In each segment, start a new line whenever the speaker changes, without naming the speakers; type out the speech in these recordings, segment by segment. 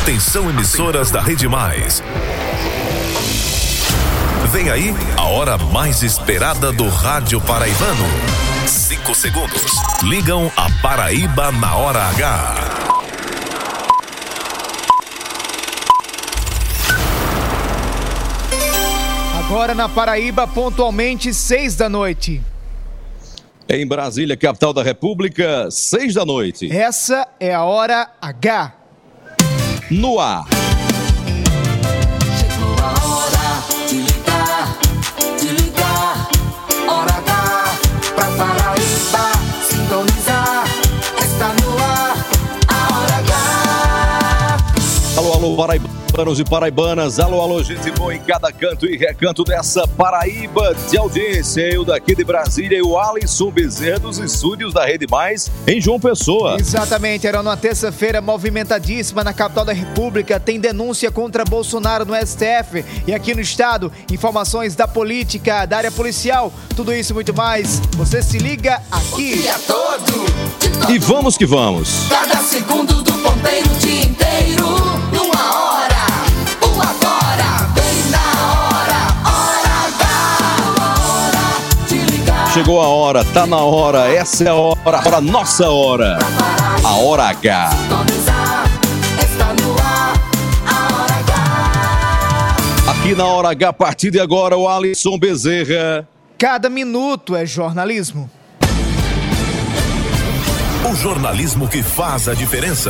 Atenção, emissoras da Rede Mais. Vem aí a hora mais esperada do rádio paraibano. 5 segundos. Ligam a Paraíba na hora H.
Agora na Paraíba, pontualmente 6 da noite.
Em Brasília, capital da República, 6 da noite.
Essa é a hora H.
No ar.
Chegou a hora de ligar, hora H pra Paraíba sintonizar. Está no ar, a hora H.
Alô, alô, paraibanos e paraibanas, alô, gente boa em cada canto e recanto dessa Paraíba de audiência. Eu daqui de Brasília e o Alisson Bezerra dos estúdios da Rede Mais em João Pessoa.
Exatamente, era uma terça-feira movimentadíssima na capital da República. Tem denúncia contra Bolsonaro no STF e aqui no estado, informações da política, da área policial, tudo isso e muito mais. Você se liga aqui.
O dia todo,
E vamos que vamos.
cada segundo do ponteiro, o dia inteiro, numa hora. O agora, bem na hora H. De ligar.
Chegou a hora, tá na hora, essa é a hora, nossa hora. A hora H.
Sintonizar, está no ar, a hora H.
Aqui na hora H, a partir de agora, o Alisson Bezerra.
Cada minuto é jornalismo.
O jornalismo que faz a diferença.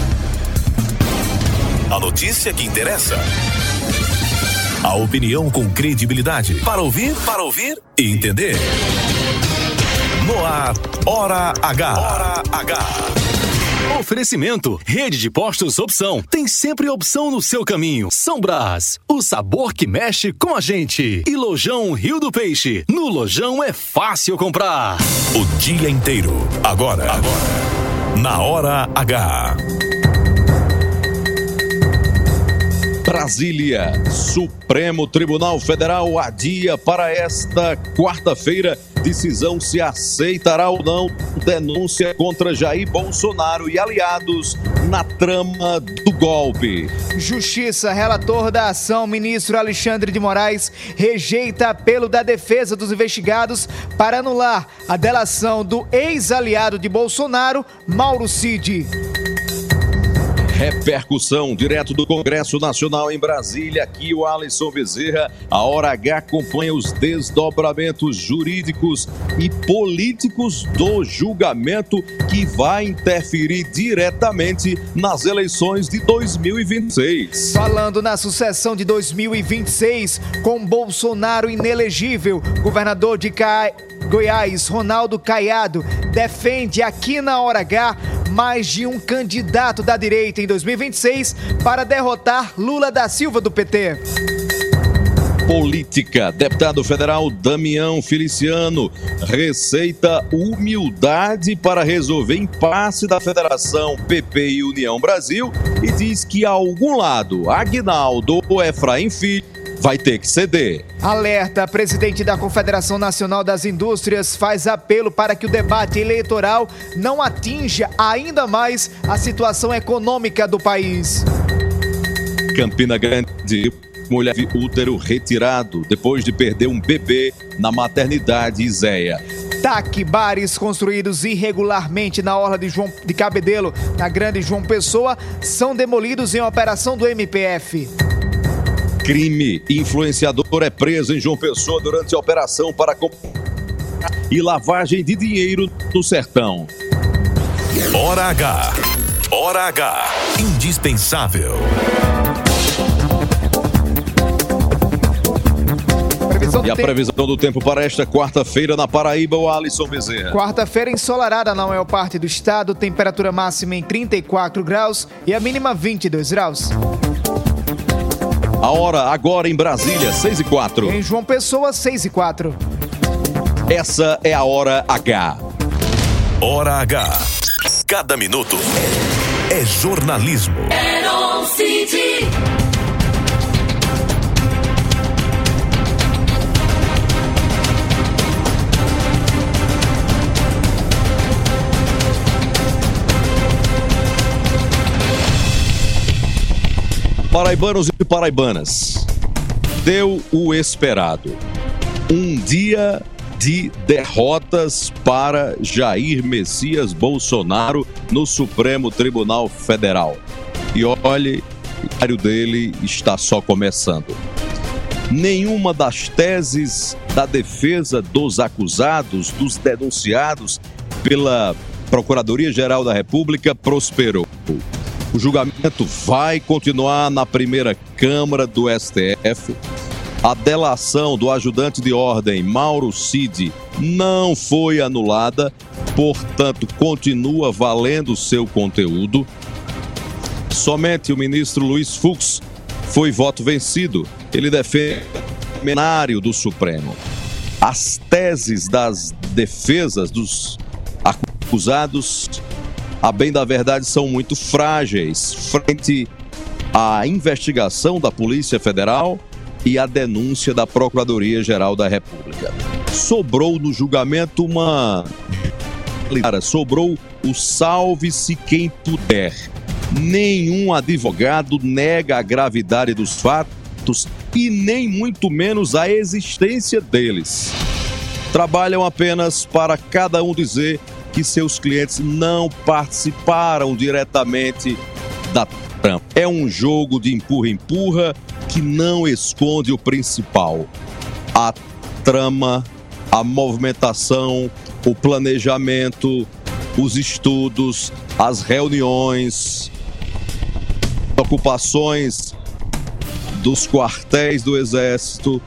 A notícia que interessa. A opinião com credibilidade. Para ouvir e entender. No ar, Hora H. Hora H.
Oferecimento, Rede de Postos Opção. Tem sempre opção no seu caminho. São Brás, o sabor que mexe com a gente. E Lojão Rio do Peixe. No Lojão é fácil comprar.
O dia inteiro. Agora. Na Hora H.
Brasília, Supremo Tribunal Federal adia para esta quarta-feira decisão se aceitará ou não denúncia contra Jair Bolsonaro e aliados na trama do golpe.
Justiça, relator da ação, ministro Alexandre de Moraes, rejeita apelo da defesa dos investigados para anular a delação do ex-aliado de Bolsonaro, Mauro Cid.
Repercussão direto do Congresso Nacional em Brasília. Aqui o Alisson Bezerra. A Hora H acompanha os desdobramentos jurídicos e políticos do julgamento que vai interferir diretamente nas eleições de 2026.
Falando na sucessão de 2026, com Bolsonaro inelegível, governador de Goiás, Ronaldo Caiado, defende aqui na Hora H mais de um candidato da direita em 2026 para derrotar Lula da Silva do PT.
Política. Deputado federal Damião Feliciano receita humildade para resolver impasse da Federação PP e União Brasil e diz que a algum lado, Aguinaldo ou Efraim Filho vai ter que ceder.
Alerta, presidente da Confederação Nacional das Indústrias faz apelo para que o debate eleitoral não atinja ainda mais a situação econômica do país.
Campina Grande, mulher de útero retirado depois de perder um bebê na maternidade Izéia.
TAC, bares construídos irregularmente na orla de Cabedelo, na Grande João Pessoa, são demolidos em operação do MPF.
Crime. Influenciador é preso em João Pessoa durante a operação para e lavagem de dinheiro no sertão.
Hora H. Hora H. Indispensável.
E a previsão do tempo para esta quarta-feira na Paraíba, o Alisson Bezerra.
Quarta-feira ensolarada na maior parte do estado, temperatura máxima em 34 graus e a mínima 22 graus.
A hora agora em Brasília, 6h04.
Em João Pessoa, 6h04.
Essa é a Hora H.
Hora H. Cada minuto é jornalismo.
Cid.
Paraibanos e paraibanas, deu o esperado. Um dia de derrotas para Jair Messias Bolsonaro no Supremo Tribunal Federal. E olhe, o diário dele está só começando. Nenhuma das teses da defesa dos acusados, dos denunciados pela Procuradoria-Geral da República prosperou. O julgamento vai continuar na primeira Câmara do STF. A delação do ajudante de ordem Mauro Cid não foi anulada, portanto, continua valendo seu conteúdo. Somente o ministro Luiz Fux foi voto vencido. Ele defende o plenário do Supremo. As teses das defesas dos acusados, a bem da verdade, são muito frágeis frente à investigação da Polícia Federal e à denúncia da Procuradoria-Geral da República. Sobrou no julgamento sobrou o salve-se quem puder. Nenhum advogado nega a gravidade dos fatos e nem muito menos a existência deles. Trabalham apenas para cada um dizer que seus clientes não participaram diretamente da trama. É um jogo de empurra-empurra que não esconde o principal: a trama, a movimentação, o planejamento, os estudos, as reuniões, ocupações dos quartéis do Exército,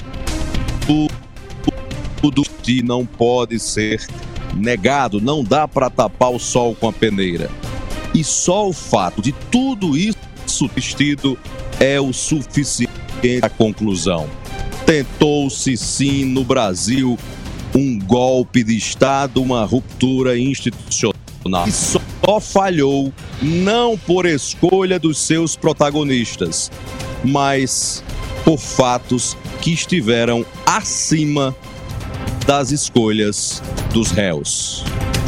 tudo que não pode ser negado, não dá para tapar o sol com a peneira. E só o fato de tudo isso vestido é o suficiente para a conclusão. Tentou-se sim no Brasil um golpe de Estado, uma ruptura institucional. E só falhou não por escolha dos seus protagonistas, mas por fatos que estiveram acima das escolhas dos réus.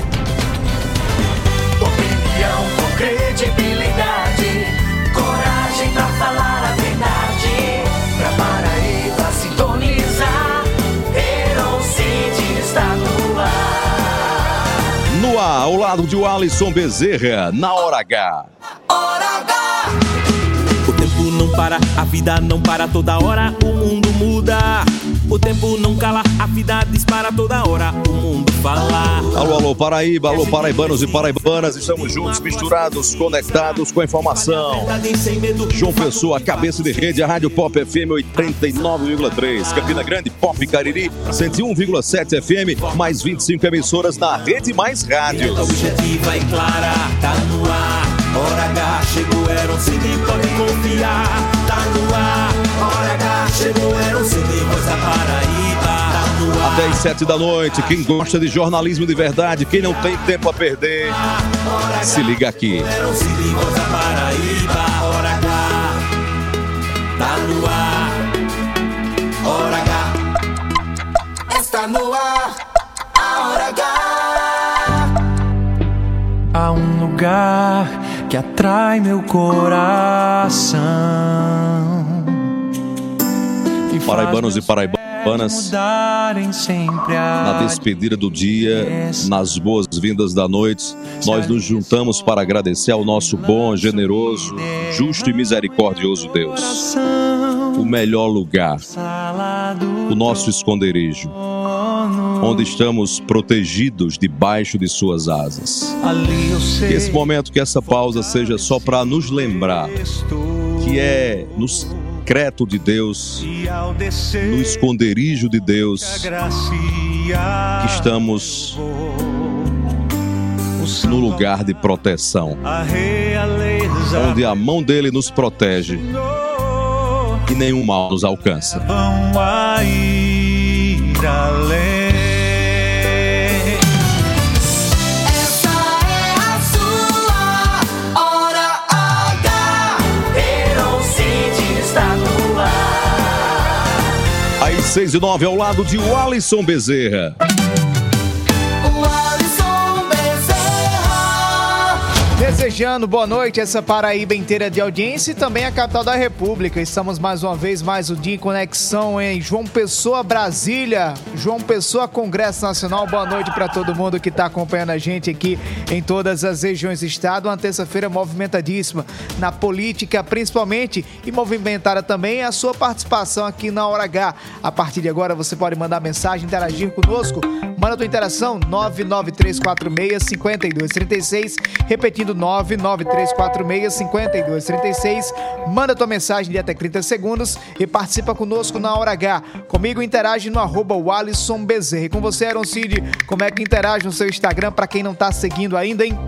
Opinião com credibilidade, coragem pra falar a verdade. Pra Paraíba sintonizar, Heron Cid está no ar.
No ar, ao lado de Alisson Bezerra, na Hora H.
Hora H.
O tempo não para, a vida não para, toda hora o mundo muda. O tempo não cala, a vida dispara, toda hora o mundo fala.
Alô, alô, Paraíba, alô, paraibanos e paraibanas, estamos juntos, misturados, conectados com a informação. João Pessoa, cabeça de rede, a Rádio Pop FM 89,3. Campina Grande, Pop Cariri, 101,7 FM, mais 25 emissoras na Rede Mais Rádio.
Objetiva e clara, tá no ar. Hora H, chegou, Heron Cid, pode confiar. Tá no ar, Hora H, chegou, Heron Cid, voz da Paraíba. Tá no ar.
Até às 7 da noite, quem gosta de jornalismo de verdade, quem não tem tempo a perder, se liga aqui.
Heron Cid, voz da Paraíba. Hora H, tá no ar. Hora H,
Está no ar, a Hora H.
Há um lugar que atrai meu coração.
Paraibanos e paraibanas, na despedida do dia, nas boas-vindas da noite, nós nos juntamos para agradecer ao nosso bom, generoso, justo e misericordioso Deus. O melhor lugar, o nosso esconderijo, onde estamos protegidos debaixo de suas asas. Que esse momento, que essa pausa seja só para nos lembrar que é no secreto de Deus, no esconderijo de Deus, que estamos no lugar de proteção, onde a mão dele nos protege e nenhum mal nos alcança.
Vão a ir além.
Aí 6:09 ao lado de Alisson Bezerra.
O Alisson Bezerra.
Desejando boa noite essa Paraíba inteira de audiência e também a capital da República. Estamos mais uma vez, mais um dia em conexão em João Pessoa, Brasília. João Pessoa, Congresso Nacional. Boa noite para todo mundo que está acompanhando a gente aqui em todas as regiões do estado. Uma terça-feira movimentadíssima na política, principalmente, e movimentada também a sua participação aqui na Hora H. A partir de agora você pode mandar mensagem, interagir conosco. Manda a tua interação 99346-5236, repetindo 99346-5236. Manda tua mensagem de até 30 segundos e participa conosco na Hora H. Comigo interage no @Alisson Bezerra. E com você, Aaron Cid, como é que interage no seu Instagram para quem não tá seguindo ainda, hein?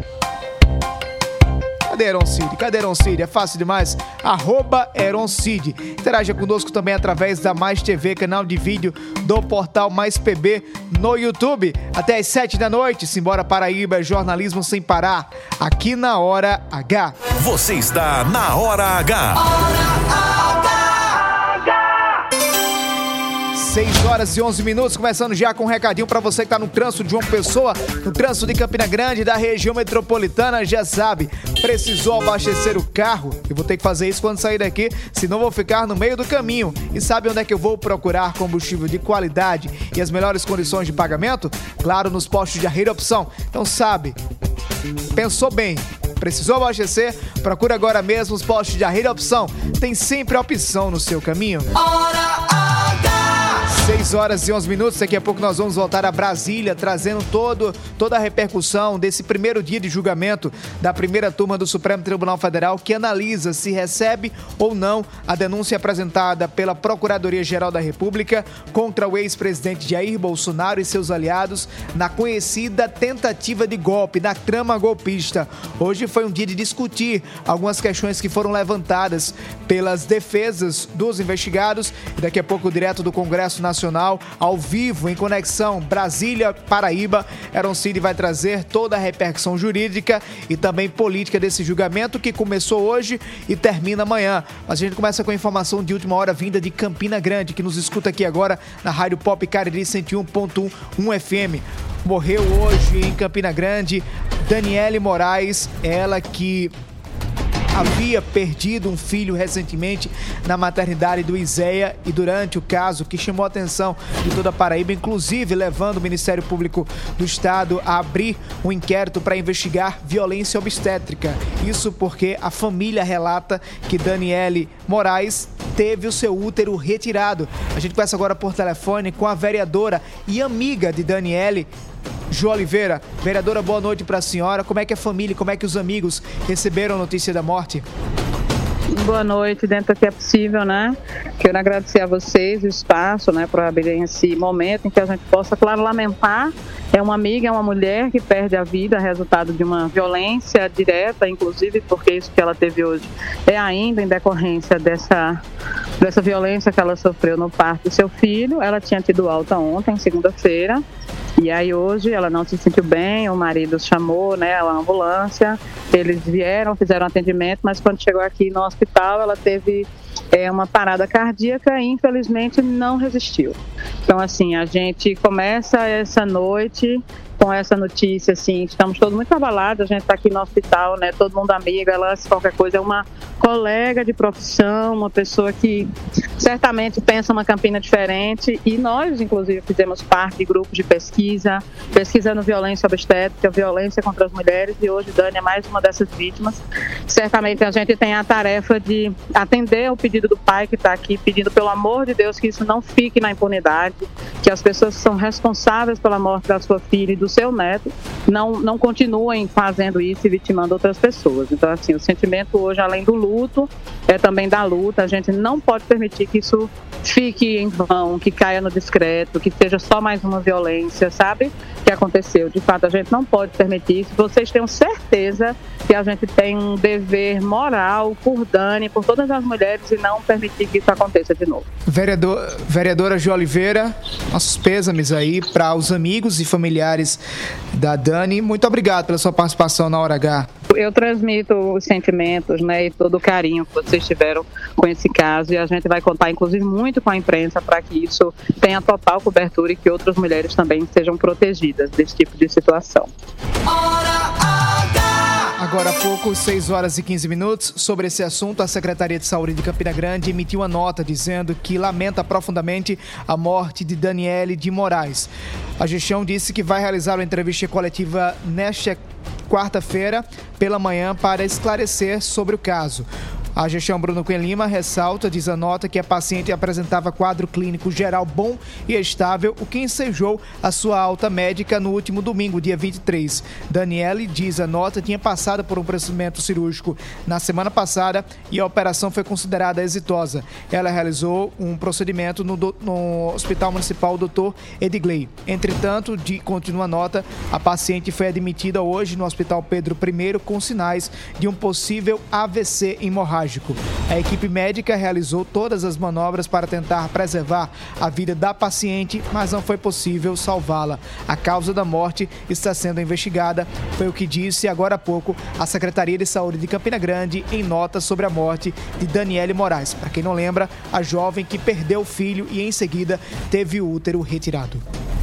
Cadê Aaron Cid? É fácil demais. @EronCid. Interaja conosco também através da Mais TV, canal de vídeo do portal Mais PB no YouTube. Até às 7 da noite. Simbora Paraíba, jornalismo sem parar. Aqui na Hora H.
Você está na Hora H.
Hora H.
6 horas e 11 minutos, começando já com um recadinho para você que está no trânsito de João Pessoa, no trânsito de Campina Grande, da região metropolitana, já sabe, precisou abastecer o carro, eu vou ter que fazer isso quando sair daqui, senão vou ficar no meio do caminho. E sabe onde é que eu vou procurar combustível de qualidade e as melhores condições de pagamento? Claro, nos postos de Arrira Opção. Então sabe, pensou bem, precisou abastecer? Procura agora mesmo os postos de Arrira Opção. Tem sempre a opção no seu caminho.
Hora H.
6 horas e 11 minutos, daqui a pouco nós vamos voltar a Brasília, trazendo toda a repercussão desse primeiro dia de julgamento da primeira turma do Supremo Tribunal Federal, que analisa se recebe ou não a denúncia apresentada pela Procuradoria-Geral da República contra o ex-presidente Jair Bolsonaro e seus aliados na conhecida tentativa de golpe, na trama golpista. Hoje foi um dia de discutir algumas questões que foram levantadas pelas defesas dos investigados e daqui a pouco direto do Congresso Nacional, ao vivo, em conexão Brasília, Paraíba, Aaron Cid vai trazer toda a repercussão jurídica e também política desse julgamento que começou hoje e termina amanhã. Mas a gente começa com a informação de última hora vinda de Campina Grande, que nos escuta aqui agora na Rádio Pop Cariri 101.1 FM. Morreu hoje em Campina Grande Daniele Moraes, ela que havia perdido um filho recentemente na maternidade do Iséia e durante o caso que chamou a atenção de toda a Paraíba, inclusive levando o Ministério Público do Estado a abrir um inquérito para investigar violência obstétrica. Isso porque a família relata que Daniele Moraes teve o seu útero retirado. A gente conversa agora por telefone com a vereadora e amiga de Daniele, Jo Oliveira. Vereadora, boa noite para a senhora. Como é que a família, como é que os amigos receberam a notícia da morte?
Boa noite, dentro do que é possível, né? Quero agradecer a vocês o espaço, né, para abrir esse momento em que a gente possa, claro, lamentar. É uma amiga, é uma mulher que perde a vida, resultado de uma violência direta, inclusive, porque isso que ela teve hoje é ainda em decorrência dessa violência que ela sofreu no parto do seu filho. Ela tinha tido alta ontem, segunda-feira. E aí hoje ela não se sentiu bem, o marido chamou, né, a ambulância, eles vieram, fizeram atendimento, mas quando chegou aqui no hospital ela teve uma parada cardíaca e infelizmente não resistiu. Então assim, a gente começa essa noite com essa notícia, assim, estamos todos muito abalados, a gente está aqui no hospital, né, todo mundo amigo, ela, se qualquer coisa, é uma colega de profissão, uma pessoa que certamente pensa uma Campina diferente, e nós, inclusive, fizemos parte de grupos de pesquisando violência obstétrica, violência contra as mulheres, e hoje Dani é mais uma dessas vítimas. Certamente a gente tem a tarefa de atender ao pedido do pai que está aqui, pedindo, pelo amor de Deus, que isso não fique na impunidade, que as pessoas que são responsáveis pela morte da sua filha e do seu neto não continuem fazendo isso e vitimando outras pessoas. Então, assim, o sentimento hoje, além do luto, é também da luta. A gente não pode permitir que isso fique em vão, que caia no discreto, que seja só mais uma violência, sabe? Que aconteceu. De fato, a gente não pode permitir isso. Vocês tenham certeza que a gente tem um dever moral por Dani, por todas as mulheres, e não permitir que isso aconteça de novo.
Vereadora Jo Oliveira, nossos pêsames aí para os amigos e familiares da Dani. Muito obrigado pela sua participação na Hora H.
Eu transmito os sentimentos, né, e todo o carinho que vocês tiveram com esse caso, e a gente vai contar, inclusive, muito com a imprensa para que isso tenha total cobertura e que outras mulheres também sejam protegidas desse tipo de situação.
Agora há pouco, 6 horas e 15 minutos. Sobre esse assunto, a Secretaria de Saúde de Campina Grande emitiu uma nota dizendo que lamenta profundamente a morte de Daniele de Moraes. A gestão disse que vai realizar uma entrevista coletiva nesta quarta-feira pela manhã para esclarecer sobre o caso. A gestão Bruno Cunha Lima ressalta, diz a nota, que a paciente apresentava quadro clínico geral bom e estável, o que ensejou a sua alta médica no último domingo, dia 23. Daniele, diz a nota, tinha passado por um procedimento cirúrgico na semana passada e a operação foi considerada exitosa. Ela realizou um procedimento no Hospital Municipal Dr. Edgley. Entretanto, continua a nota, a paciente foi admitida hoje no Hospital Pedro I com sinais de um possível AVC hemorrágico. A equipe médica realizou todas as manobras para tentar preservar a vida da paciente, mas não foi possível salvá-la. A causa da morte está sendo investigada, foi o que disse agora há pouco a Secretaria de Saúde de Campina Grande em nota sobre a morte de Daniele Moraes. Para quem não lembra, a jovem que perdeu o filho e em seguida teve o útero retirado.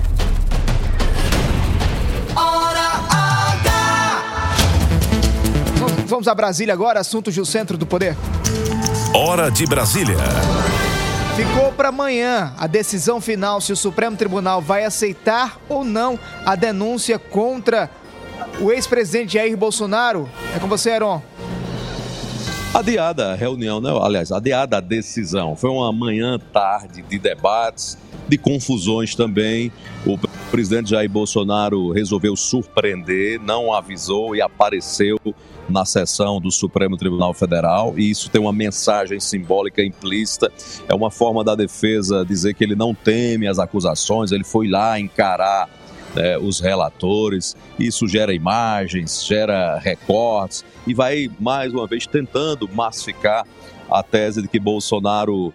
Vamos a Brasília agora, assuntos do Centro do Poder.
Hora de Brasília.
Ficou para amanhã a decisão final se o Supremo Tribunal vai aceitar ou não a denúncia contra o ex-presidente Jair Bolsonaro. É com você, Heron.
Adiada a reunião, né? Aliás, adiada a decisão. Foi uma manhã, tarde de debates, de confusões também. O presidente Jair Bolsonaro resolveu surpreender, não avisou e apareceu na sessão do Supremo Tribunal Federal, e isso tem uma mensagem simbólica implícita. É uma forma da defesa dizer que ele não teme as acusações, ele foi lá encarar os relatores. Isso gera imagens, gera recortes e vai, mais uma vez, tentando massificar a tese de que Bolsonaro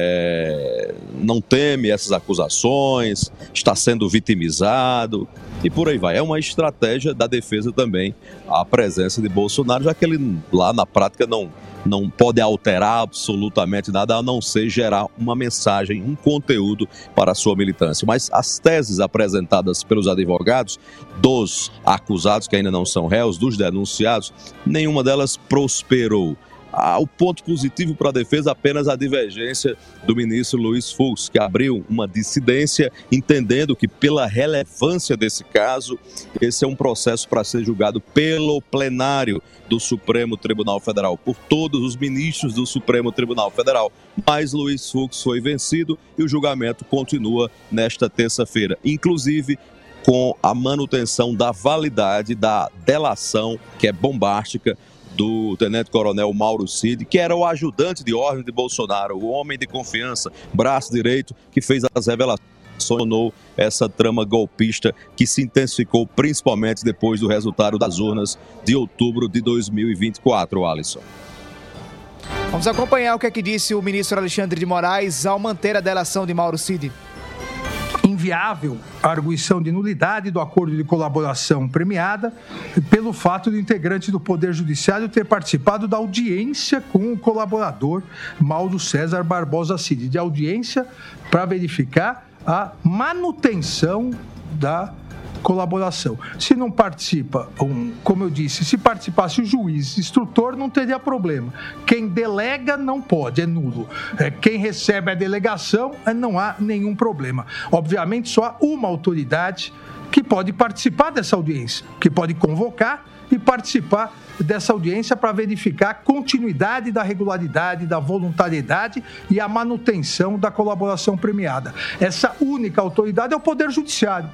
não teme essas acusações, está sendo vitimizado e por aí vai. É uma estratégia da defesa também a presença de Bolsonaro, já que ele lá na prática não pode alterar absolutamente nada, a não ser gerar uma mensagem, um conteúdo para a sua militância. Mas as teses apresentadas pelos advogados dos acusados, que ainda não são réus, dos denunciados, nenhuma delas prosperou. O ponto positivo para a defesa apenas a divergência do ministro Luiz Fux, que abriu uma dissidência, entendendo que pela relevância desse caso, esse é um processo para ser julgado pelo plenário do Supremo Tribunal Federal, por todos os ministros do Supremo Tribunal Federal. Mas Luiz Fux foi vencido e o julgamento continua nesta terça-feira, inclusive com a manutenção da validade da delação, que é bombástica, do tenente-coronel Mauro Cid, que era o ajudante de ordem de Bolsonaro, o homem de confiança, braço direito, que fez as revelações, essa trama golpista que se intensificou principalmente depois do resultado das urnas de outubro de 2024, Alisson.
Vamos acompanhar o que é que disse o ministro Alexandre de Moraes ao manter a delação de Mauro Cid.
Inviável a arguição de nulidade do acordo de colaboração premiada pelo fato do integrante do Poder Judiciário ter participado da audiência com o colaborador Mauro César Barbosa Cid, de audiência para verificar a manutenção da colaboração. Se não participa, como eu disse, se participasse o juiz instrutor, não teria problema. Quem delega não pode, é nulo. Quem recebe a delegação, não há nenhum problema. Obviamente, só há uma autoridade que pode participar dessa audiência, que pode convocar e participar dessa audiência para verificar a continuidade da regularidade, da voluntariedade e a manutenção da colaboração premiada. Essa única autoridade é o Poder Judiciário.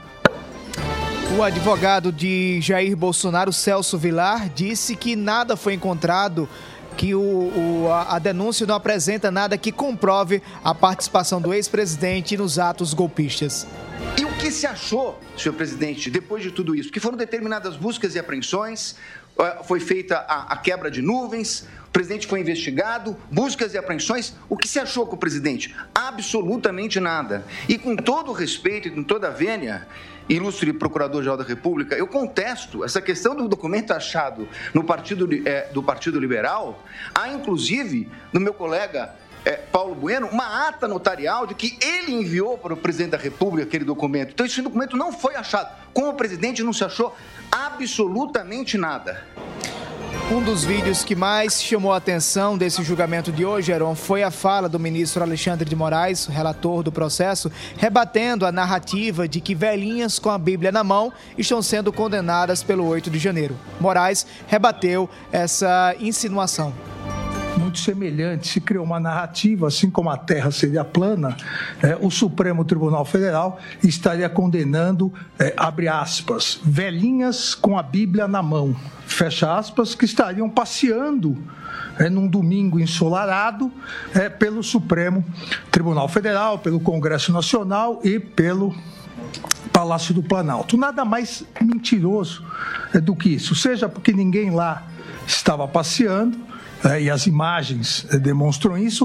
O advogado de Jair Bolsonaro, Celso Vilar, disse que nada foi encontrado, que a denúncia não apresenta nada que comprove a participação do ex-presidente nos atos golpistas.
E o que se achou, senhor presidente, depois de tudo isso? Que foram determinadas buscas e apreensões, foi feita a quebra de nuvens, o presidente foi investigado, buscas e apreensões. O que se achou com o presidente? Absolutamente nada. E com todo o respeito e com toda a vênia, ilustre Procurador-Geral da República, eu contesto essa questão do documento achado no do Partido Liberal. Há, inclusive, no meu colega Paulo Bueno, uma ata notarial de que ele enviou para o presidente da República aquele documento. Então, esse documento não foi achado. Com o presidente não se achou absolutamente nada.
Um dos vídeos que mais chamou a atenção desse julgamento de hoje, Heron, foi a fala do ministro Alexandre de Moraes, relator do processo, rebatendo a narrativa de que velhinhas com a Bíblia na mão estão sendo condenadas pelo 8 de janeiro. Moraes rebateu essa insinuação.
Muito semelhante, se criou uma narrativa, assim como a Terra seria plana, o Supremo Tribunal Federal estaria condenando, abre aspas, velhinhas com a Bíblia na mão, fecha aspas, que estariam passeando num domingo ensolarado pelo Supremo Tribunal Federal, pelo Congresso Nacional e pelo Palácio do Planalto. Nada mais mentiroso do que isso, seja porque ninguém lá estava passeando, e as imagens demonstram isso.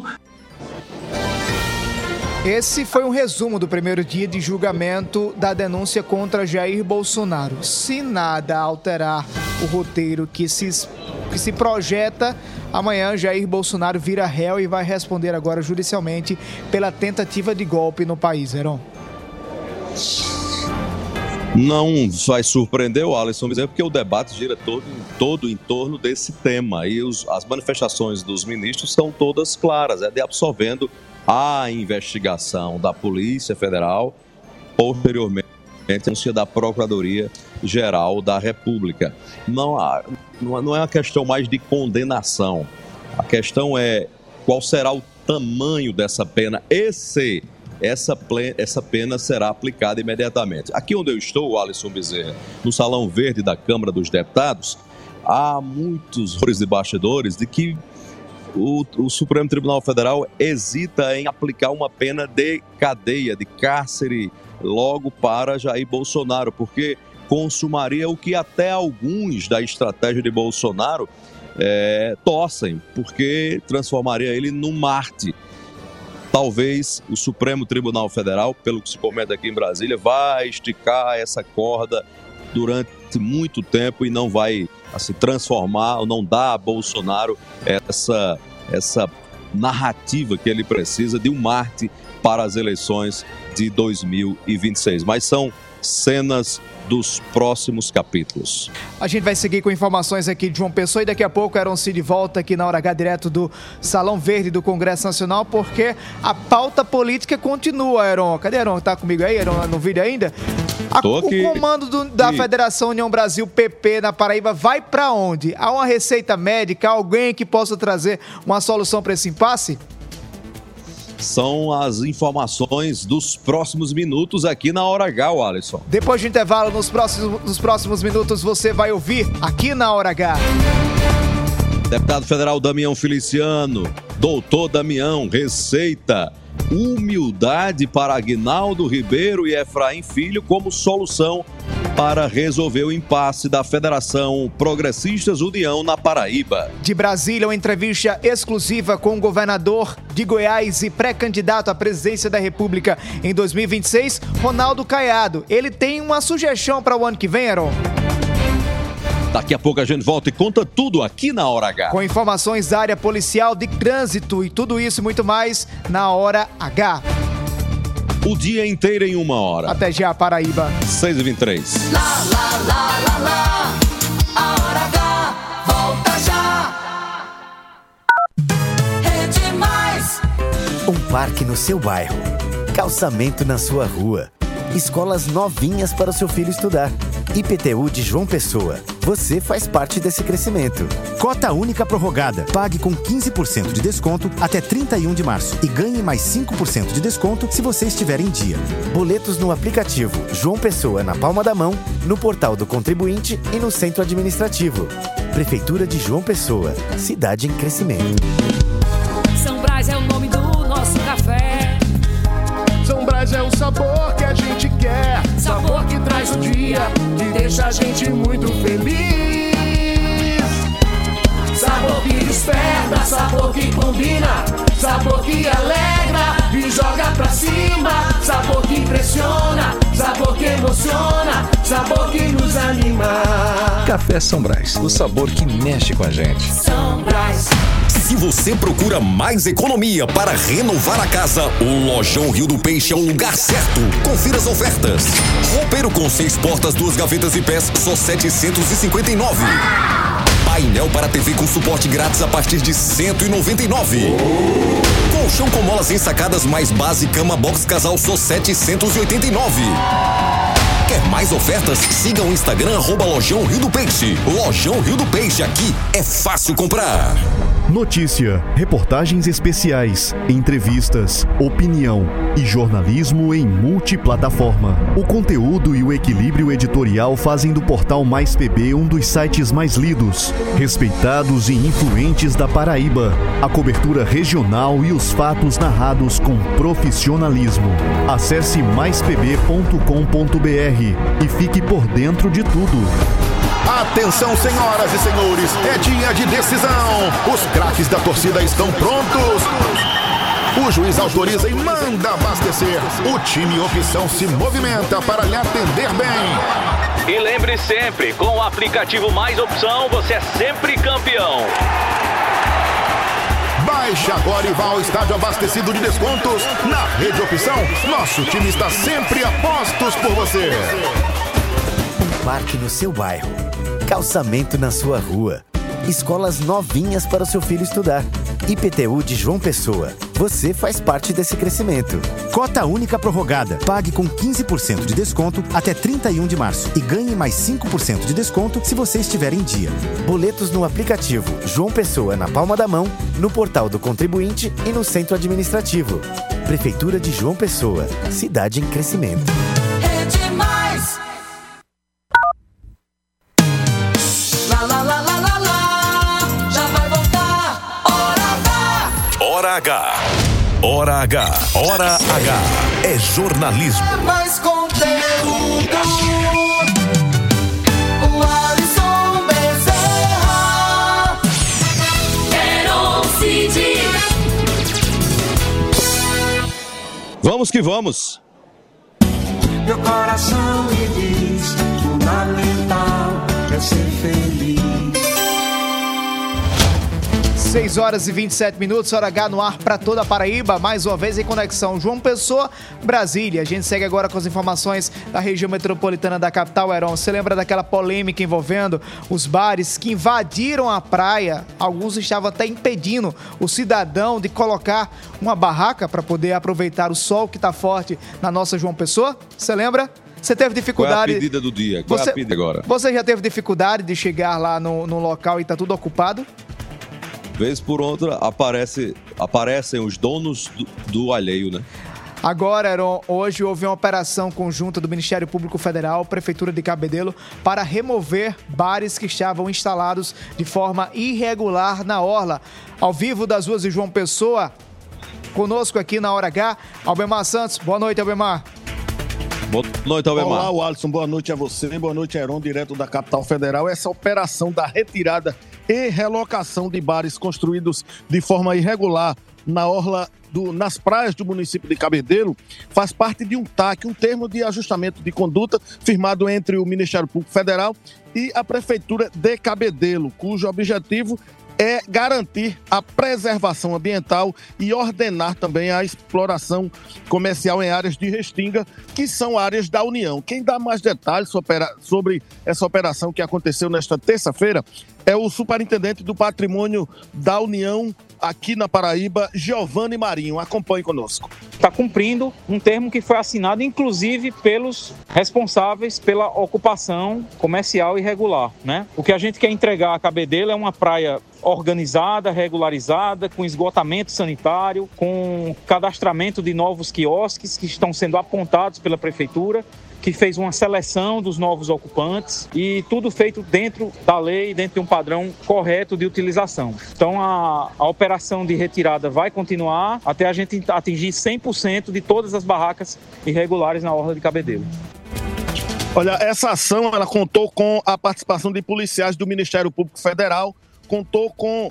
Esse foi um resumo do primeiro dia de julgamento da denúncia contra Jair Bolsonaro. Se nada alterar o roteiro que se projeta, amanhã Jair Bolsonaro vira réu e vai responder agora judicialmente pela tentativa de golpe no país, Heron.
Não vai surpreender o Alisson Bezerra, porque o debate gira todo em torno desse tema. E as manifestações dos ministros são todas claras, de absolvendo a investigação da Polícia Federal, posteriormente a denúncia da Procuradoria-Geral da República. Não é uma questão mais de condenação. A questão é qual será o tamanho dessa pena essa pena será aplicada imediatamente. Aqui onde eu estou, Alisson Bezerra, no Salão Verde da Câmara dos Deputados, há muitos rumores de bastidores de que o Supremo Tribunal Federal hesita em aplicar uma pena de cadeia, de cárcere, logo para Jair Bolsonaro, porque consumaria o que até alguns da estratégia de Bolsonaro torcem, porque transformaria ele num Marte. Talvez o Supremo Tribunal Federal, pelo que se comenta aqui em Brasília, vai esticar essa corda durante muito tempo e não vai transformar ou não dar a Bolsonaro essa narrativa que ele precisa de um Marte para as eleições de 2026. Mas são cenas dos próximos capítulos.
A gente vai seguir com informações aqui de João Pessoa e daqui a pouco Heron Cid volta aqui na Hora H direto do Salão Verde do Congresso Nacional, porque a pauta política continua, Heron. Cadê Heron? Tá comigo aí, Heron, no vídeo ainda? O comando da Federação União Brasil PP na Paraíba vai para onde? Há uma receita médica, alguém que possa trazer uma solução para esse impasse?
São as informações dos próximos minutos aqui na Hora H, Alisson.
Depois do intervalo, nos próximos minutos, você vai ouvir aqui na Hora H.
Deputado Federal Damião Feliciano, doutor Damião, receita humildade para Aguinaldo Ribeiro e Efraim Filho como solução para resolver o impasse da Federação Progressistas União na Paraíba.
De Brasília, uma entrevista exclusiva com o governador de Goiás e pré-candidato à presidência da República em 2026, Ronaldo Caiado. Ele tem uma sugestão para o ano que vem, Heron?
Daqui a pouco a gente volta e conta tudo aqui na Hora H.
Com informações da área policial, de trânsito e tudo isso e muito mais na Hora H.
O dia inteiro em 1 hora.
Até já, Paraíba.
6h23.
A Hora H volta já. Rede Mais.
Um parque no seu bairro. Calçamento na sua rua. Escolas novinhas para o seu filho estudar. IPTU de João Pessoa. Você faz parte desse crescimento. Cota única prorrogada. Pague com 15% de desconto até 31 de março. E ganhe mais 5% de desconto se você estiver em dia. Boletos no aplicativo João Pessoa na palma da mão, no portal do contribuinte e no centro administrativo. Prefeitura de João Pessoa. Cidade em crescimento.
São Brás é o nome do nosso café.
São Brás é o sabor que a gente quer. Sabor que traz o dia, que deixa a gente muito feliz. Sabor que desperta, sabor que combina. Sabor que alegra e joga pra cima. Sabor que impressiona, sabor que emociona. Sabor que nos anima.
Café São Brás, o sabor que mexe com a gente.
São Brás.
Se você procura mais economia para renovar a casa, o Lojão Rio do Peixe é o lugar certo. Confira as ofertas. Roupeiro com 6 portas, 2 gavetas e pés, só R$ 759. Painel para TV com suporte grátis a partir de R$ 199. Colchão com molas ensacadas mais base cama box casal só R$ 789. Quer mais ofertas? Siga o Instagram @Lojão Rio do Peixe. Lojão Rio do Peixe, aqui é fácil comprar.
Notícia, reportagens especiais, entrevistas, opinião e jornalismo em multiplataforma. O conteúdo e o equilíbrio editorial fazem do portal Mais PB um dos sites mais lidos, respeitados e influentes da Paraíba. A cobertura regional e os fatos narrados com profissionalismo. Acesse maispb.com.br e fique por dentro de tudo.
Atenção, senhoras e senhores, é dia de decisão. Os craques da torcida estão prontos. O juiz autoriza e manda abastecer. O time Opção se movimenta para lhe atender bem.
E lembre sempre, com o aplicativo Mais Opção, você é sempre campeão.
Baixe agora e vá ao estádio abastecido de descontos. Na Rede Opção, nosso time está sempre a postos por você.
Parque no seu bairro, calçamento na sua rua, escolas novinhas para o seu filho estudar. IPTU de João Pessoa. Você faz parte desse crescimento. Cota única prorrogada. Pague com 15% de desconto até 31 de março e ganhe mais 5% de desconto se você estiver em dia. Boletos no aplicativo João Pessoa na palma da mão, no portal do contribuinte e no centro administrativo. Prefeitura de João Pessoa. Cidade em crescimento.
É demais. Já vai voltar.
Hora H. Hora H. Hora H. É jornalismo.
É mais conteúdo. O Alisson Bezerra. Heron Cid.
Vamos que vamos.
Meu coração me diz, fundamental é ser feliz.
6 horas e 27 minutos, hora H no ar para toda a Paraíba, mais uma vez em conexão João Pessoa, Brasília. A gente segue agora com as informações da região metropolitana da capital, Heron. Você lembra daquela polêmica envolvendo os bares que invadiram a praia? Alguns estavam até impedindo o cidadão de colocar uma barraca para poder aproveitar o sol que está forte na nossa João Pessoa? Você lembra? Você teve dificuldade...
Qual é a pedida do dia? Qual é a pedida agora?
Você já teve dificuldade de chegar lá no local e está tudo ocupado?
Vez por outra, aparecem os donos do alheio, né?
Agora, Heron, hoje houve uma operação conjunta do Ministério Público Federal, Prefeitura de Cabedelo, para remover bares que estavam instalados de forma irregular na orla. Ao vivo das ruas de João Pessoa, conosco aqui na Hora H, Albemar Santos. Boa noite, Albemar.
Boa noite, Albemar.
Olá, Alisson. Boa noite a você. Boa noite, Heron, direto da capital federal. Essa operação da retirada e relocação de bares construídos de forma irregular na orla nas praias do município de Cabedelo faz parte de um TAC, um termo de ajustamento de conduta firmado entre o Ministério Público Federal e a Prefeitura de Cabedelo, cujo objetivo é garantir a preservação ambiental e ordenar também a exploração comercial em áreas de restinga, que são áreas da União. Quem dá mais detalhes sobre essa operação que aconteceu nesta terça-feira é o superintendente do Patrimônio da União aqui na Paraíba, Giovanni Marinho. Acompanhe conosco.
Está cumprindo um termo que foi assinado, inclusive, pelos responsáveis pela ocupação comercial irregular, né? O que a gente quer entregar a Cabedelo é uma praia organizada, regularizada, com esgotamento sanitário, com cadastramento de novos quiosques que estão sendo apontados pela Prefeitura, que fez uma seleção dos novos ocupantes e tudo feito dentro da lei, dentro de um padrão correto de utilização. Então a operação de retirada vai continuar até a gente atingir 100% de todas as barracas irregulares na orla de Cabedelo.
Olha, essa ação ela contou com a participação de policiais do Ministério Público Federal, contou com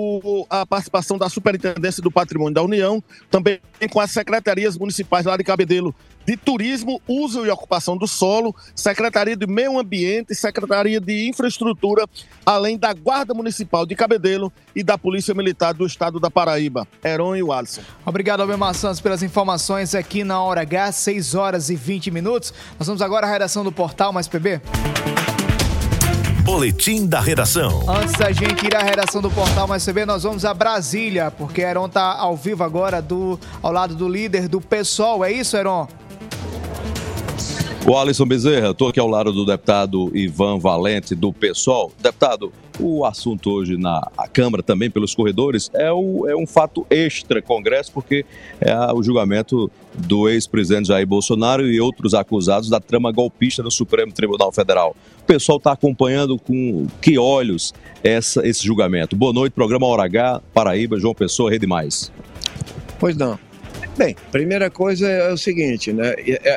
a participação da Superintendência do Patrimônio da União, também com as secretarias municipais lá de Cabedelo de Turismo, Uso e Ocupação do Solo, Secretaria de Meio Ambiente, Secretaria de Infraestrutura, além da Guarda Municipal de Cabedelo e da Polícia Militar do Estado da Paraíba. Heron e Alisson.
Obrigado, Albemar Santos, pelas informações aqui na Hora H, 6 horas e 20 minutos. Nós vamos agora à redação do portal Mais PB.
Boletim da Redação.
Antes da gente ir à redação do Portal Mais CB, nós vamos a Brasília, porque Heron tá ao vivo agora ao lado do líder do PSOL. É isso, Heron?
O Alisson Bezerra, estou aqui ao lado do deputado Ivan Valente, do PSOL. Deputado, o assunto hoje na Câmara, também pelos corredores, é um fato extra-Congresso, porque é o julgamento do ex-presidente Jair Bolsonaro e outros acusados da trama golpista do Supremo Tribunal Federal. O pessoal está acompanhando com que olhos esse julgamento? Boa noite, programa Hora H, Paraíba, João Pessoa, Rede Mais.
Pois não. Bem, primeira coisa é o seguinte, né?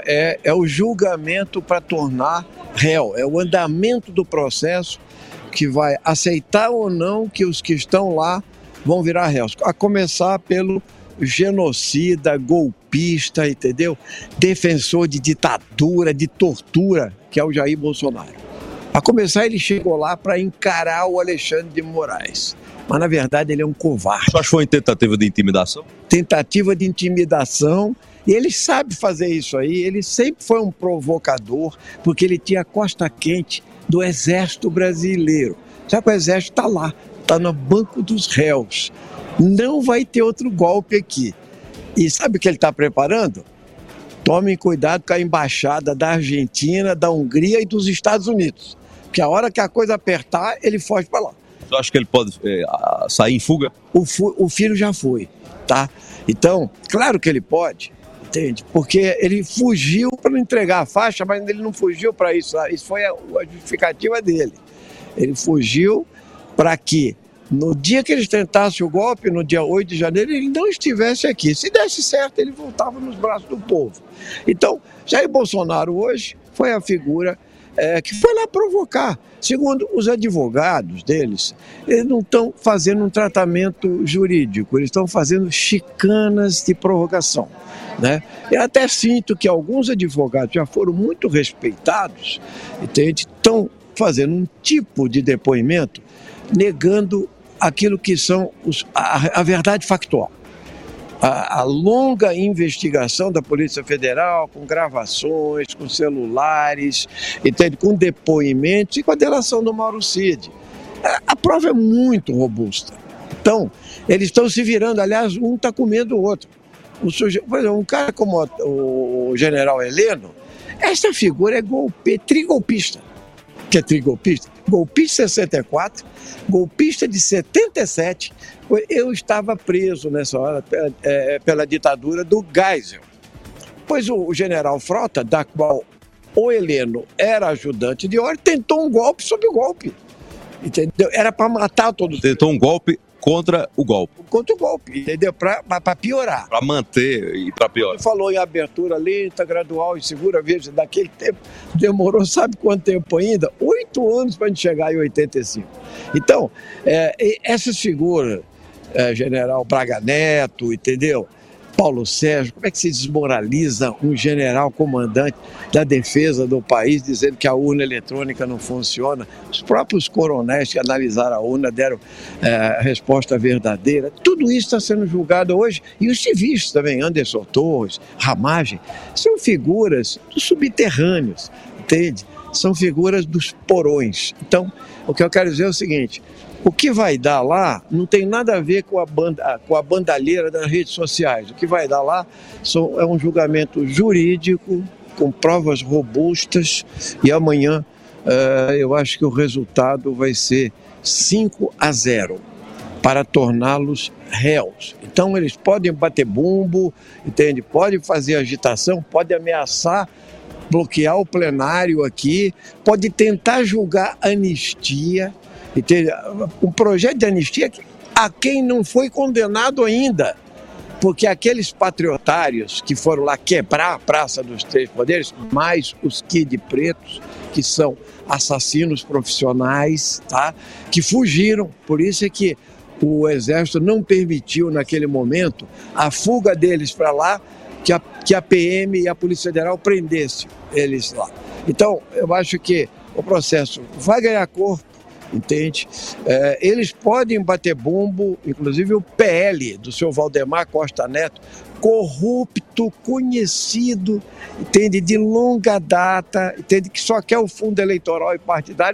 É o julgamento para tornar réu, é o andamento do processo que vai aceitar ou não que os que estão lá vão virar réus. A começar pelo genocida, golpista, entendeu? Defensor de ditadura, de tortura, que é o Jair Bolsonaro. A começar, ele chegou lá para encarar o Alexandre de Moraes. Mas, na verdade, ele é um covarde.
Você acha que foi tentativa de intimidação?
Tentativa de intimidação. E ele sabe fazer isso aí. Ele sempre foi um provocador, porque ele tinha a costa quente do Exército Brasileiro. Sabe que o Exército está lá, está no banco dos réus. Não vai ter outro golpe aqui. E sabe o que ele está preparando? Tomem cuidado com a embaixada da Argentina, da Hungria e dos Estados Unidos. Porque a hora que a coisa apertar, ele foge para lá.
Você acha que ele pode sair em fuga?
O filho já foi, tá? Então, claro que ele pode, entende? Porque ele fugiu para não entregar a faixa, mas ele não fugiu para isso. Isso foi a justificativa dele. Ele fugiu para que, no dia que eles tentassem o golpe, no dia 8 de janeiro, ele não estivesse aqui. Se desse certo, ele voltava nos braços do povo. Então, Jair Bolsonaro hoje foi a figura que foi lá provocar. Segundo os advogados deles, eles não estão fazendo um tratamento jurídico, eles estão fazendo chicanas de provocação, né? Eu até sinto que alguns advogados já foram muito respeitados, entende? Estão fazendo um tipo de depoimento negando aquilo que são a verdade factual. A longa investigação da Polícia Federal, com gravações, com celulares, entende? Com depoimentos e com a delação do Mauro Cid. A prova é muito robusta. Então, eles estão se virando, aliás, um está comendo o outro. Por exemplo, um cara como o general Heleno, essa figura é trigolpista. Que é trigolpista? Golpista de 64, golpista de 77. Eu estava preso nessa hora pela ditadura do Geisel. Pois o general Frota, da qual o Heleno era ajudante de ordem, tentou um golpe sobre o golpe. Entendeu? Era para matar todos.
Tentou um golpe contra o golpe.
Contra o golpe, entendeu? Para piorar.
Para manter e para piorar.
Ele falou em abertura lenta, gradual e segura. Veja, daquele tempo demorou, sabe quanto tempo ainda? 8 anos para a gente chegar em 85. Então, essas figuras, general Braga Neto, entendeu? Paulo Sérgio, como é que se desmoraliza um general comandante da defesa do país dizendo que a urna eletrônica não funciona? Os próprios coronéis que analisaram a urna deram a resposta verdadeira. Tudo isso está sendo julgado hoje. E os civis também, Anderson Torres, Ramagem, são figuras dos subterrâneos, entende? São figuras dos porões. Então, o que eu quero dizer é o seguinte: o que vai dar lá não tem nada a ver com a bandalheira das redes sociais. O que vai dar lá é um julgamento jurídico, com provas robustas, e amanhã eu acho que o resultado vai ser 5-0 para torná-los réus. Então eles podem bater bumbo, entende? Podem fazer agitação, podem ameaçar bloquear o plenário aqui, pode tentar julgar anistia, entende? Um projeto de anistia a quem não foi condenado ainda, porque aqueles patriotários que foram lá quebrar a Praça dos Três Poderes, mais os Kid Pretos, que são assassinos profissionais, tá? Que fugiram, por isso é que o Exército não permitiu naquele momento a fuga deles para lá, que a PM e a Polícia Federal prendessem eles lá. Então, eu acho que o processo vai ganhar corpo, entende? Eles podem bater bumbo, inclusive o PL do seu Valdemar Costa Neto, corrupto, conhecido, entende? De longa data, entende? Que só quer o fundo eleitoral e partidário e que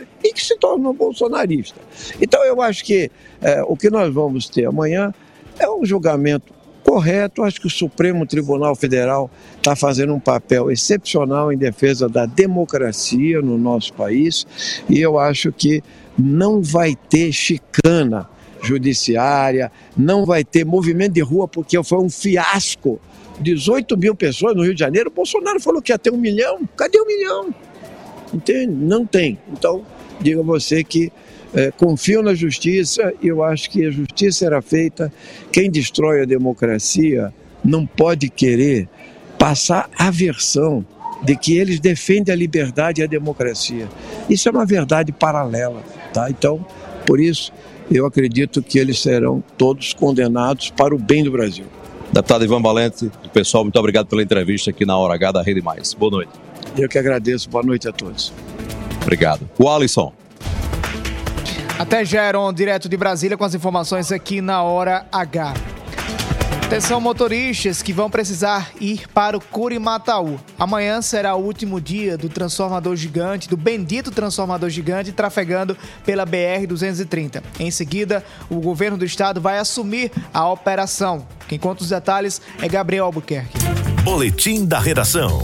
se tornou bolsonarista. Então eu acho que o que nós vamos ter amanhã é um julgamento correto. Acho que o Supremo Tribunal Federal está fazendo um papel excepcional em defesa da democracia no nosso país, e eu acho que não vai ter chicana judiciária, não vai ter movimento de rua, porque foi um fiasco. 18 mil pessoas no Rio de Janeiro, o Bolsonaro falou que ia ter 1 milhão, cadê 1 milhão? Entende? Não tem. Então, digo a você que confio na justiça, e eu acho que a justiça será feita. Quem destrói a democracia não pode querer passar a versão de que eles defendem a liberdade e a democracia. Isso é uma verdade paralela, tá? Então, por isso, eu acredito que eles serão todos condenados para o bem do Brasil.
Deputado Ivan Valente, pessoal, muito obrigado pela entrevista aqui na Hora H da Rede Mais. Boa noite.
Eu que agradeço. Boa noite a todos.
Obrigado. O Alisson.
Até já, Heron, direto de Brasília com as informações aqui na Hora H. Atenção, motoristas que vão precisar ir para o Curimataú. Amanhã será o último dia do transformador gigante, do bendito transformador gigante, trafegando pela BR-230. Em seguida, o governo do estado vai assumir a operação. Quem conta os detalhes é Gabriel Albuquerque.
Boletim da Redação.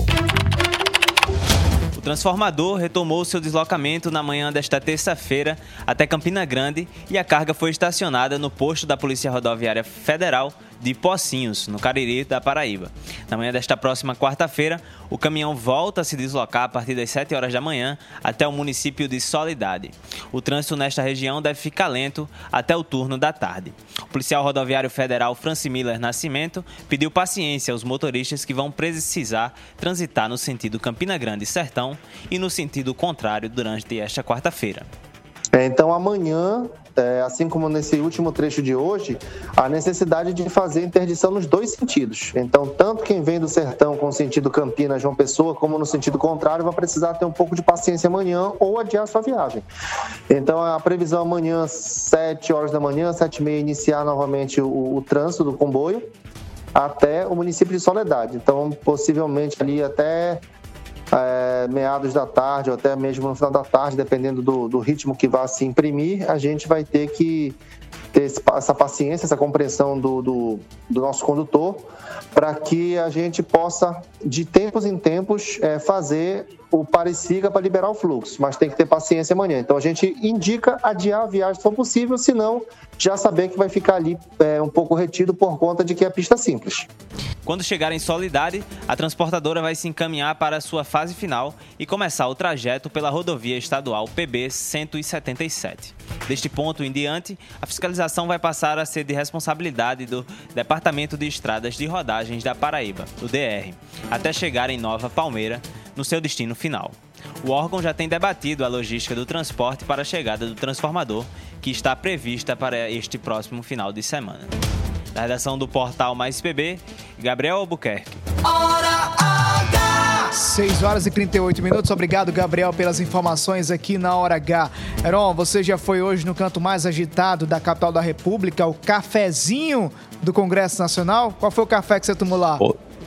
O transformador retomou seu deslocamento na manhã desta terça-feira até Campina Grande e a carga foi estacionada no posto da Polícia Rodoviária Federal de Pocinhos, no Cariri da Paraíba. Na manhã desta próxima quarta-feira, o caminhão volta a se deslocar a partir das 7 horas da manhã até o município de Soledade. O trânsito nesta região deve ficar lento até o turno da tarde. O policial rodoviário federal Francimiller Nascimento pediu paciência aos motoristas que vão precisar transitar no sentido Campina Grande Sertão e no sentido contrário durante esta quarta-feira.
Então, amanhã, assim como nesse último trecho de hoje, a necessidade de fazer interdição nos dois sentidos. Então, tanto quem vem do sertão com o sentido Campinas, João Pessoa, como no sentido contrário, vai precisar ter um pouco de paciência amanhã ou adiar sua viagem. Então, a previsão amanhã, 7 horas da manhã, 7h30, iniciar novamente o trânsito do comboio até o município de Soledade. Então, possivelmente ali até meados da tarde ou até mesmo no final da tarde, dependendo do ritmo que vá se imprimir, a gente vai ter que ter essa paciência, essa compreensão do nosso condutor, para que a gente possa, de tempos em tempos, fazer o pare-siga para liberar o fluxo, mas tem que ter paciência amanhã. Então a gente indica adiar a viagem se for possível, senão já saber que vai ficar ali um pouco retido por conta de que é pista simples.
Quando chegar em Soledade, a transportadora vai se encaminhar para a sua fase final e começar o trajeto pela rodovia estadual PB 177. Deste ponto em diante, a fiscalização vai passar a ser de responsabilidade do Departamento de Estradas de Rodagens da Paraíba, o DR, até chegar em Nova Palmeira, no seu destino final. O órgão já tem debatido a logística do transporte para a chegada do transformador, que está prevista para este próximo final de semana. Da redação do portal Mais PB, Gabriel Albuquerque.
Hora H! 6 horas e 38 minutos. Obrigado, Gabriel, pelas informações aqui na Hora H. Heron, você já foi hoje no canto mais agitado da capital da República, o cafezinho do Congresso Nacional? Qual foi o café que você tomou lá?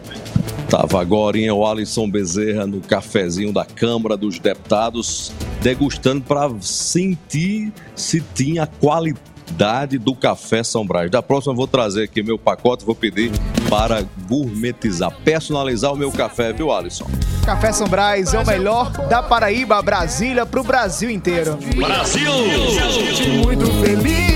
Tava agora o Alisson Bezerra no cafezinho da Câmara dos Deputados, degustando para sentir se tinha qualidade do café São Brás. Da próxima eu vou trazer aqui meu pacote, vou pedir para gourmetizar, personalizar o meu café, viu, Alisson?
Café São Brás é o melhor da Paraíba, Brasília, pro Brasil inteiro.
Brasil! Muito feliz.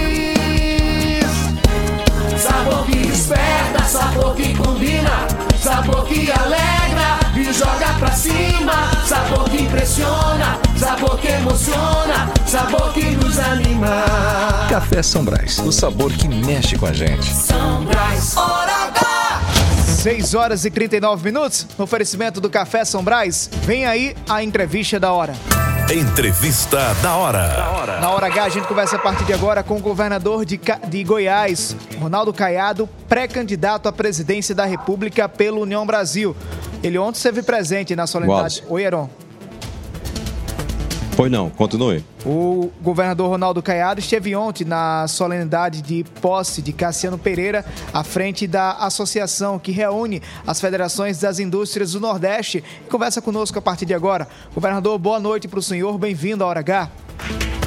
Sabor que desperta, sabor que combina, sabor que alegra e joga pra cima, sabor que impressiona, sabor que emociona, sabor que nos anima.
Café São Brás, o sabor que mexe com a gente.
São Brás, Hora H!
6 horas e 39 minutos, no oferecimento do Café São Brás, vem aí a entrevista da hora.
Entrevista da hora.
Na Hora H, a gente conversa a partir de agora com o governador de Goiás, Ronaldo Caiado, pré-candidato à presidência da República pelo União Brasil. Ele ontem esteve presente na solenidade. Oi, Heron.
Pois não, continue.
O governador Ronaldo Caiado esteve ontem na solenidade de posse de Cassiano Pereira, à frente da associação que reúne as federações das indústrias do Nordeste. E conversa conosco a partir de agora. Governador, boa noite para o senhor, bem-vindo à Hora H.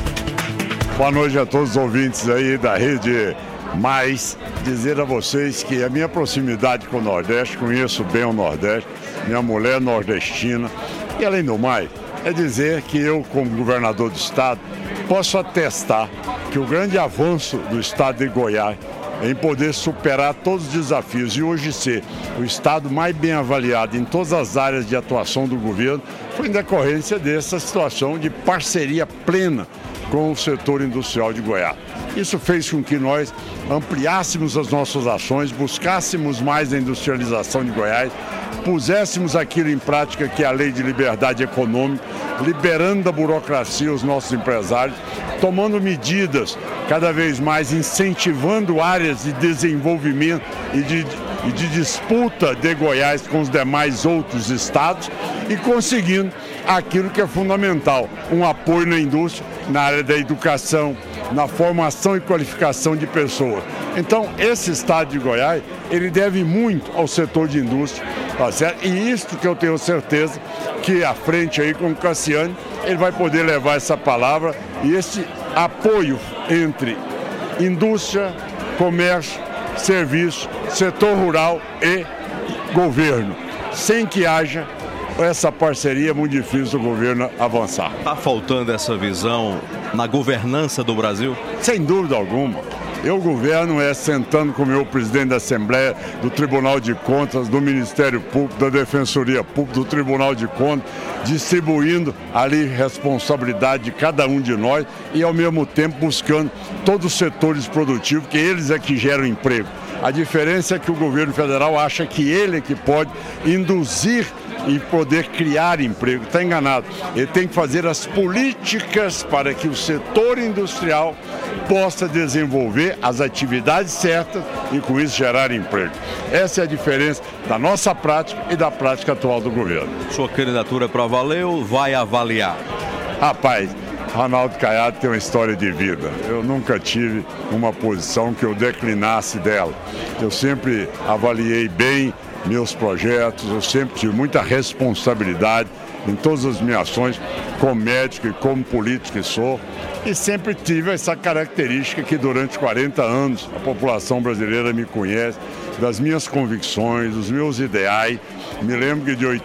Boa noite a todos os ouvintes aí da Rede Mais. Dizer a vocês que a minha proximidade com o Nordeste, conheço bem o Nordeste, minha mulher é nordestina. E além do mais, é dizer que eu, como governador do estado, posso atestar que o grande avanço do estado de Goiás em poder superar todos os desafios e hoje ser o estado mais bem avaliado em todas as áreas de atuação do governo foi em decorrência dessa situação de parceria plena com o setor industrial de Goiás. Isso fez com que nós ampliássemos as nossas ações, buscássemos mais a industrialização de Goiás, puséssemos aquilo em prática que é a lei de liberdade econômica, liberando da burocracia os nossos empresários, tomando medidas cada vez mais incentivando áreas de desenvolvimento e de disputa de Goiás com os demais outros estados e conseguindo aquilo que é fundamental, um apoio na indústria, na área da educação, na formação e qualificação de pessoas. Então, esse estado de Goiás, ele deve muito ao setor de indústria, tá certo? E isto que eu tenho certeza que à frente aí com o Cassiano, ele vai poder levar essa palavra e esse apoio entre indústria, comércio, serviço, setor rural e governo, sem que haja essa parceria, é muito difícil o governo avançar.
Está faltando essa visão na governança do Brasil?
Sem dúvida alguma. Eu governo sentando com o meu presidente da Assembleia, do Tribunal de Contas, do Ministério Público, da Defensoria Pública, do Tribunal de Contas, distribuindo ali responsabilidade de cada um de nós e ao mesmo tempo buscando todos os setores produtivos, que eles é que geram emprego. A diferença é que o governo federal acha que ele é que pode induzir e poder criar emprego. Está enganado. Ele tem que fazer as políticas para que o setor industrial possa desenvolver as atividades certas e com isso gerar emprego. Essa é a diferença da nossa prática e da prática atual do governo.
Sua candidatura para valer ou vai avaliar?
Rapaz, Ronaldo Caiado tem uma história de vida. Eu nunca tive uma posição que eu declinasse dela. Eu sempre avaliei bem meus projetos, eu sempre tive muita responsabilidade em todas as minhas ações, como médico e como político que sou, e sempre tive essa característica que durante 40 anos a população brasileira me conhece, das minhas convicções, dos meus ideais. Me lembro que de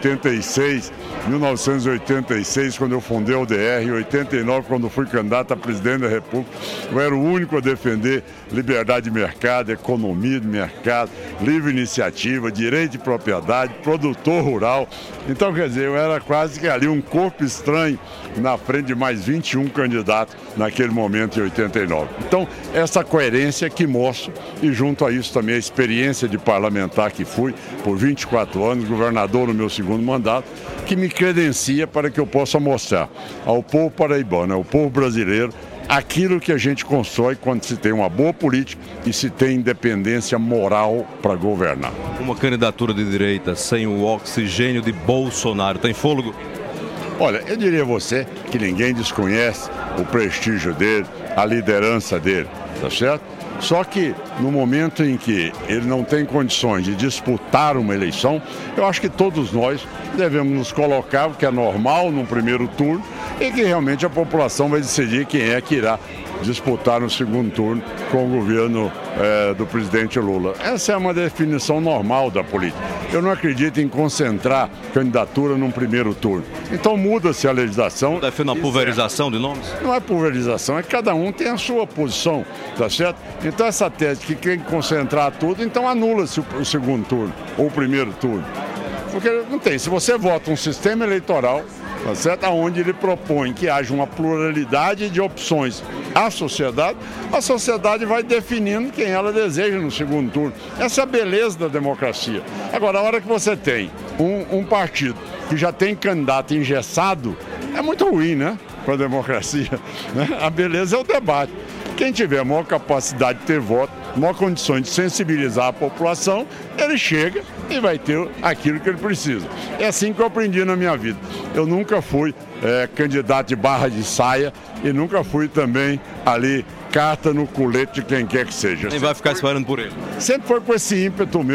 1986, quando eu fundei o DR, em 89, quando fui candidato a presidente da República, eu era o único a defender liberdade de mercado, economia de mercado, livre iniciativa, direito de propriedade, produtor rural. Então, quer dizer, eu era quase que ali um corpo estranho na frente de mais 21 candidatos naquele momento, em 89. Então, essa coerência que mostro, e junto a isso também a experiência de parlamentar que fui por 24 anos, governador no meu segundo mandato, que me credencia para que eu possa mostrar ao povo paraibano, ao povo brasileiro, aquilo que a gente constrói quando se tem uma boa política e se tem independência moral para governar.
Uma candidatura de direita sem o oxigênio de Bolsonaro, tem fôlego?
Olha, eu diria a você que ninguém desconhece o prestígio dele, a liderança dele, tá certo? Só que no momento em que ele não tem condições de disputar uma eleição, eu acho que todos nós devemos nos colocar, o que é normal num primeiro turno, e que realmente a população vai decidir quem é que irá disputar no segundo turno com o governo do presidente Lula. Essa é uma definição normal da política. Eu não acredito em concentrar candidatura num primeiro turno. Então muda-se a legislação.
Define uma pulverização de nomes?
Não é pulverização, é que cada um tem a sua posição, tá certo? Então essa tese que quer concentrar tudo, então anula-se o segundo turno ou o primeiro turno. Porque não tem, se você vota um sistema eleitoral, tá certo? Onde ele propõe que haja uma pluralidade de opções à sociedade, a sociedade vai definindo quem ela deseja no segundo turno. Essa é a beleza da democracia. Agora, a hora que você tem um partido que já tem candidato engessado, é muito ruim, né? Para a democracia, né? A beleza é o debate. Quem tiver maior capacidade de ter voto, maior condições de sensibilizar a população, ele chega e vai ter aquilo que ele precisa. É assim que eu aprendi na minha vida. Eu nunca fui candidato de barra de saia e nunca fui também ali carta no colete de quem quer que seja.
Nem vai ficar esperando por ele.
Sempre foi com esse ímpeto meu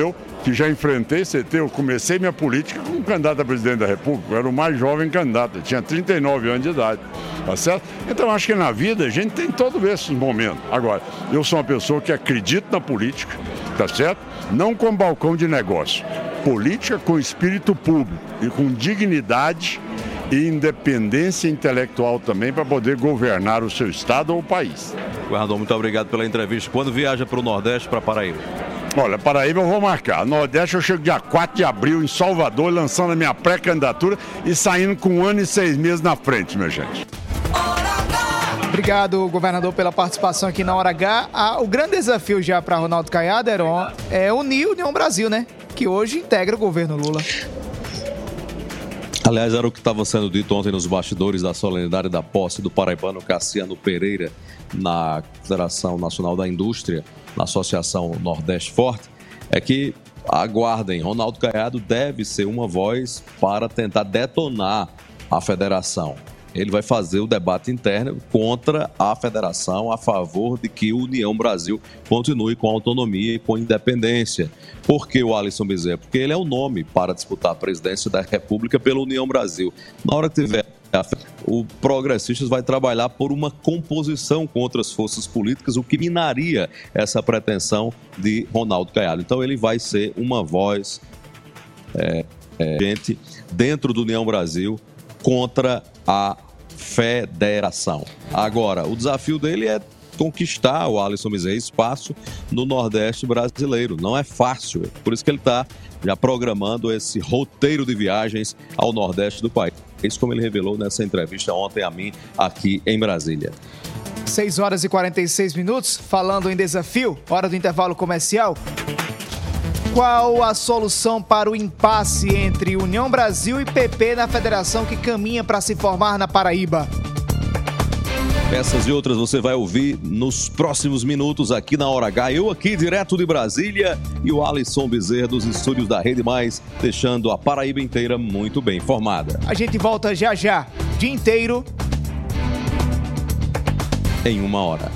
que já enfrentei CT. Eu comecei minha política como candidato a presidente da República. Eu era o mais jovem candidato, eu tinha 39 anos de idade, tá certo? Então acho que na vida a gente tem todos esses momentos. Agora, eu sou uma pessoa que acredita na política, tá certo? Não com balcão de negócio. Política com espírito público e com dignidade e independência intelectual também para poder governar o seu estado ou o país.
Governador, muito obrigado pela entrevista. Quando viaja para o Nordeste, para Paraíba?
Olha, Paraíba eu vou marcar. Nordeste eu chego dia 4 de abril em Salvador, lançando a minha pré-candidatura e saindo com 1 ano e 6 meses na frente, minha gente.
Obrigado, governador, pela participação aqui na Hora H. O grande desafio já para Ronaldo Caiado, Heron, é unir a União Brasil, né? Que hoje integra o governo Lula.
Aliás, era o que estava sendo dito ontem nos bastidores da solenidade da posse do paraibano Cassiano Pereira na Federação Nacional da Indústria, na Associação Nordeste Forte, é que, aguardem, Ronaldo Caiado deve ser uma voz para tentar detonar a federação. Ele vai fazer o debate interno contra a federação, a favor de que a União Brasil continue com autonomia e com independência. Por que o Alisson Bezerra? Porque ele é o nome para disputar a presidência da República pela União Brasil. Na hora que tiver o Progressistas vai trabalhar por uma composição com outras forças políticas, o que minaria essa pretensão de Ronaldo Caiado. Então ele vai ser uma voz gente dentro do União Brasil contra a federação. Agora, o desafio dele é conquistar o Alisson Bezerra espaço no Nordeste brasileiro. Não é fácil, por isso que ele está já programando esse roteiro de viagens ao Nordeste do país. Isso como ele revelou nessa entrevista ontem a mim aqui em Brasília.
6 horas e 46 minutos, falando em desafio, hora do intervalo comercial. Qual a solução para o impasse entre União Brasil e PP na federação que caminha para se formar na Paraíba?
Essas e outras você vai ouvir nos próximos minutos aqui na Hora H. Eu aqui direto de Brasília e o Alisson Bezerra dos estúdios da Rede Mais, deixando a Paraíba inteira muito bem informada.
A gente volta já já, dia inteiro,
em 1 hora.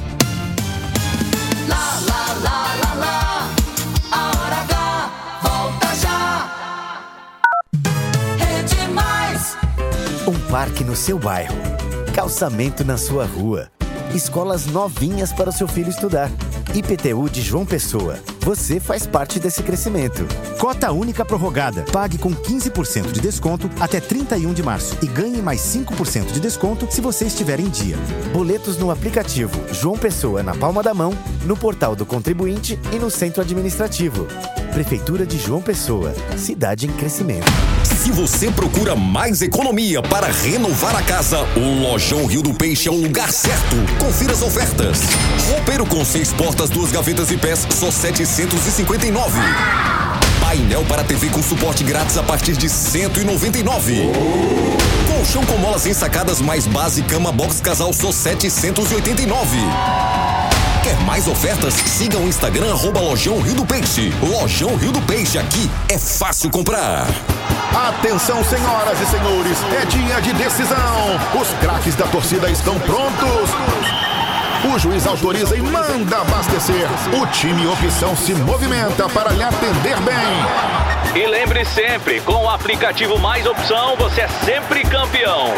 Lá, lá, lá, lá, lá. A Hora H volta já. Rede Mais.
Um parque no seu bairro. Calçamento na sua rua. Escolas novinhas para o seu filho estudar. IPTU de João Pessoa. Você faz parte desse crescimento.
Cota única prorrogada. Pague com 15% de desconto até 31 de março. E ganhe mais 5% de desconto se você estiver em dia.
Boletos no aplicativo João Pessoa na palma da mão, no portal do contribuinte e no centro administrativo. Prefeitura de João Pessoa. Cidade em crescimento.
Se você procura mais economia para renovar a casa, o Lojão Rio do Peixe é o lugar certo. Confira as ofertas. Roupeiro com 6 portas, 2 gavetas e pés, só R$ 759. Painel para TV com suporte grátis a partir de R$ 199. Colchão com molas ensacadas mais base cama box casal, só R$ 789. Quer mais ofertas? Siga o Instagram @Lojão Rio do Peixe. Lojão Rio do Peixe, aqui é fácil comprar.
Atenção, senhoras e senhores, é dia de decisão. Os craques da torcida estão prontos. O juiz autoriza e manda abastecer. O time Opção se movimenta para lhe atender bem.
E lembre sempre, com o aplicativo Mais Opção, você é sempre campeão.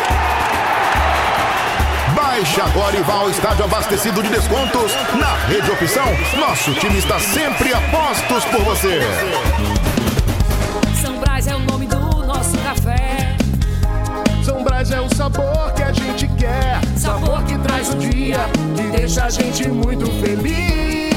Baixe agora e vá ao estádio abastecido de descontos. Na Rede Opção, nosso time está sempre a postos por você.
São Brás é o nome do nosso café.
São Brás é o sabor que a gente quer. Sabor que traz o dia, que deixa a gente muito feliz.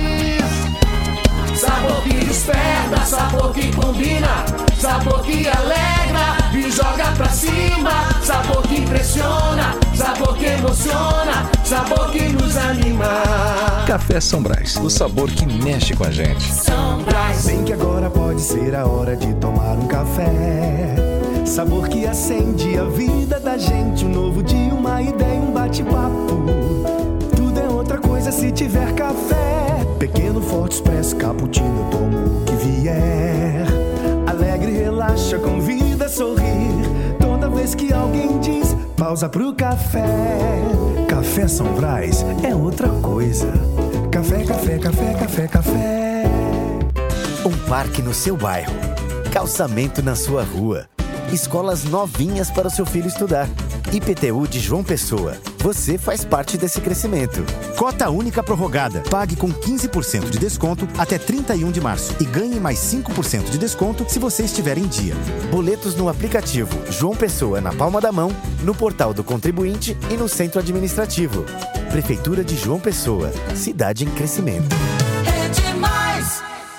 Sabor que desperta, sabor que combina. Sabor que alegra e joga pra cima. Sabor que impressiona, sabor que emociona. Sabor que nos anima.
Café São Brás, o sabor que mexe com a gente.
São Brás.
Bem que agora pode ser a hora de tomar um café. Sabor que acende a vida da gente. Um novo dia, uma ideia, um bate-papo. Tudo é outra coisa se tiver café. Pequeno, forte, expresso, cappuccino, eu tomo o que vier. Alegre, relaxa, convida a sorrir. Toda vez que alguém diz, pausa pro café. Café São Brás é outra coisa. Café, café, café, café, café.
Um parque no seu bairro. Calçamento na sua rua. Escolas novinhas para o seu filho estudar. IPTU de João Pessoa. Você faz parte desse crescimento.
Cota única prorrogada. Pague com 15% de desconto até 31 de março. E ganhe mais 5% de desconto se você estiver em dia.
Boletos no aplicativo João Pessoa na palma da mão, no portal do contribuinte e no centro administrativo. Prefeitura de João Pessoa. Cidade em crescimento.
É demais.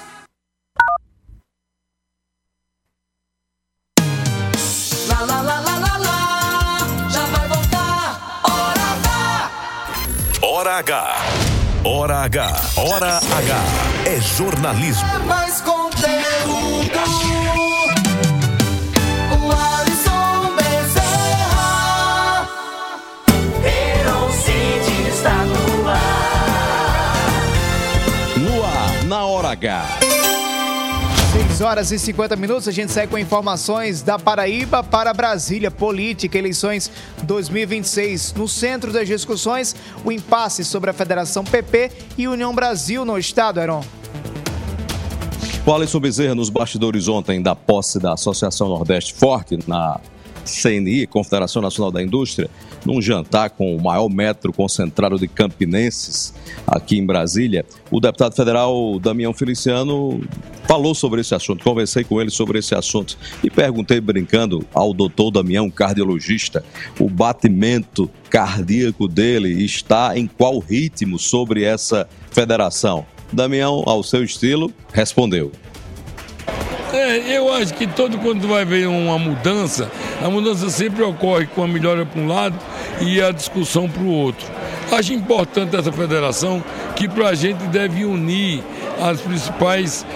Hora H. Hora H. Hora H. É jornalismo.
É mais conteúdo. O Alisson Bezerra. Heron City está no ar.
No ar, na Hora H.
6 horas e 50 minutos, a gente segue com informações da Paraíba para Brasília. Política, eleições 2026. No centro das discussões, o impasse sobre a Federação PP e União Brasil no estado, Heron.
O Alisson Bezerra, nos bastidores ontem da posse da Associação Nordeste Forte, na CNI, Confederação Nacional da Indústria, num jantar com o maior metro concentrado de campinenses aqui em Brasília, o deputado federal Damião Feliciano falou sobre esse assunto. Conversei com ele sobre esse assunto e perguntei, brincando, ao doutor Damião, cardiologista, o batimento cardíaco dele está em qual ritmo sobre essa federação. Damião, ao seu estilo, respondeu.
Eu acho que quando vai haver uma mudança, a mudança sempre ocorre com a melhora para um lado e a discussão para o outro. Acho importante essa federação, que para a gente deve unir as principais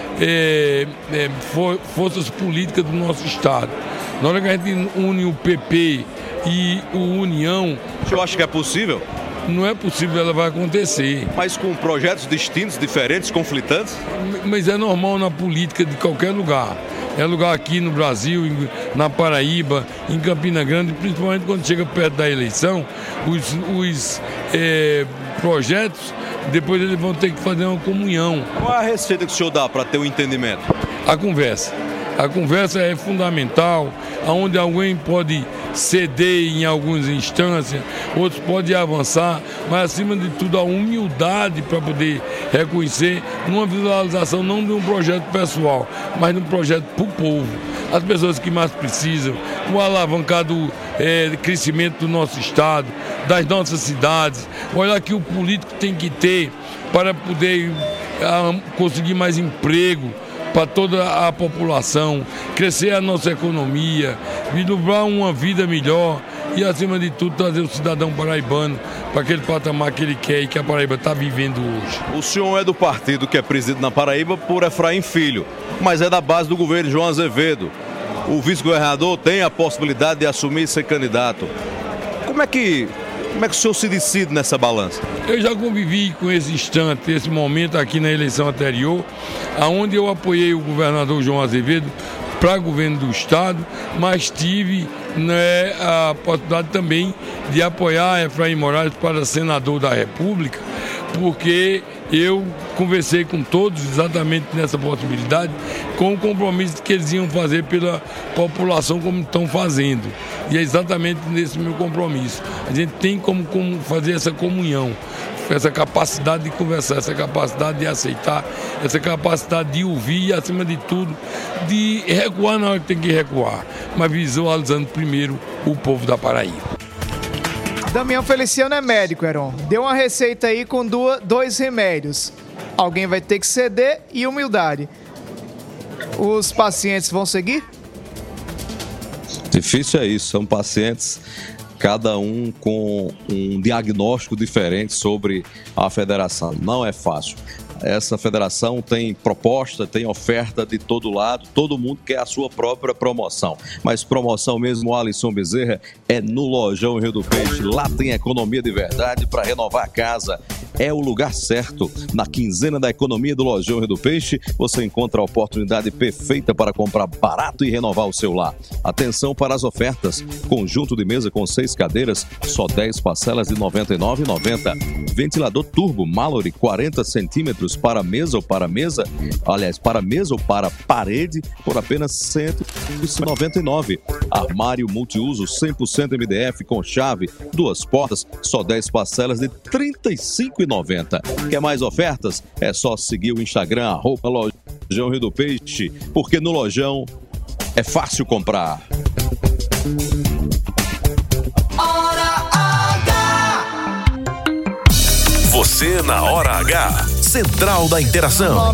forças políticas do nosso estado. Na hora que a gente une o PP e o União...
O senhor acha que é possível?
Não é possível, ela vai acontecer.
Mas com projetos distintos, diferentes, conflitantes?
Mas é normal na política de qualquer lugar. É lugar aqui no Brasil, na Paraíba, em Campina Grande, principalmente quando chega perto da eleição, os projetos, depois eles vão ter que fazer uma comunhão.
Qual é a receita que o senhor dá para ter um entendimento?
A conversa. A conversa é fundamental, onde alguém pode ceder em algumas instâncias, outros podem avançar, mas acima de tudo a humildade para poder reconhecer numa visualização não de um projeto pessoal, mas de um projeto para o povo, as pessoas que mais precisam, o alavancar do crescimento do nosso estado, das nossas cidades, olhar que o político tem que ter para poder conseguir mais emprego para toda a população, crescer a nossa economia, vislumbrar uma vida melhor e, acima de tudo, trazer o cidadão paraibano para aquele patamar que ele quer e que a Paraíba está vivendo hoje.
O senhor é do partido que é presidido na Paraíba por Efraim Filho, mas é da base do governo João Azevedo. O vice-governador tem a possibilidade de assumir e ser candidato. Como é que o senhor se decide nessa balança?
Eu já convivi com esse instante, esse momento aqui na eleição anterior, onde eu apoiei o governador João Azevedo para governo do estado, mas tive a possibilidade também de apoiar Efraim Moraes para senador da República, porque eu conversei com todos exatamente nessa possibilidade, com o compromisso que eles iam fazer pela população como estão fazendo. E é exatamente nesse meu compromisso. A gente tem como fazer essa comunhão, essa capacidade de conversar, essa capacidade de aceitar, essa capacidade de ouvir e, acima de tudo, de recuar na hora que tem que recuar, mas visualizando primeiro o povo da Paraíba.
Damião Feliciano é médico, Heron. Deu uma receita aí com 2 remédios. Alguém vai ter que ceder e humildade. Os pacientes vão seguir?
Difícil é isso, são pacientes, cada um com um diagnóstico diferente sobre a federação. Não é fácil. Essa federação tem proposta, tem oferta de todo lado, todo mundo quer a sua própria promoção. Mas promoção mesmo, Alisson Bezerra, é no Lojão Rio do Peixe. Lá tem economia de verdade para renovar a casa. é o lugar certo. Na quinzena da economia do Lojão Rio do Peixe, você encontra a oportunidade perfeita para comprar barato e renovar o seu lar. Atenção para as ofertas. Conjunto de mesa com 6 cadeiras, só 10 parcelas de R$ 99,90. Ventilador turbo Mallory 40 centímetros para mesa ou para mesa, aliás, para mesa ou para parede, por apenas R$ 199. Armário multiuso 100% MDF com chave, 2 portas, só 10 parcelas de R$ 35,90. Quer mais ofertas? É só seguir o Instagram, @Lojão Rio do Peixe, porque no Lojão é fácil comprar.
Você na Hora H. Central da Interação.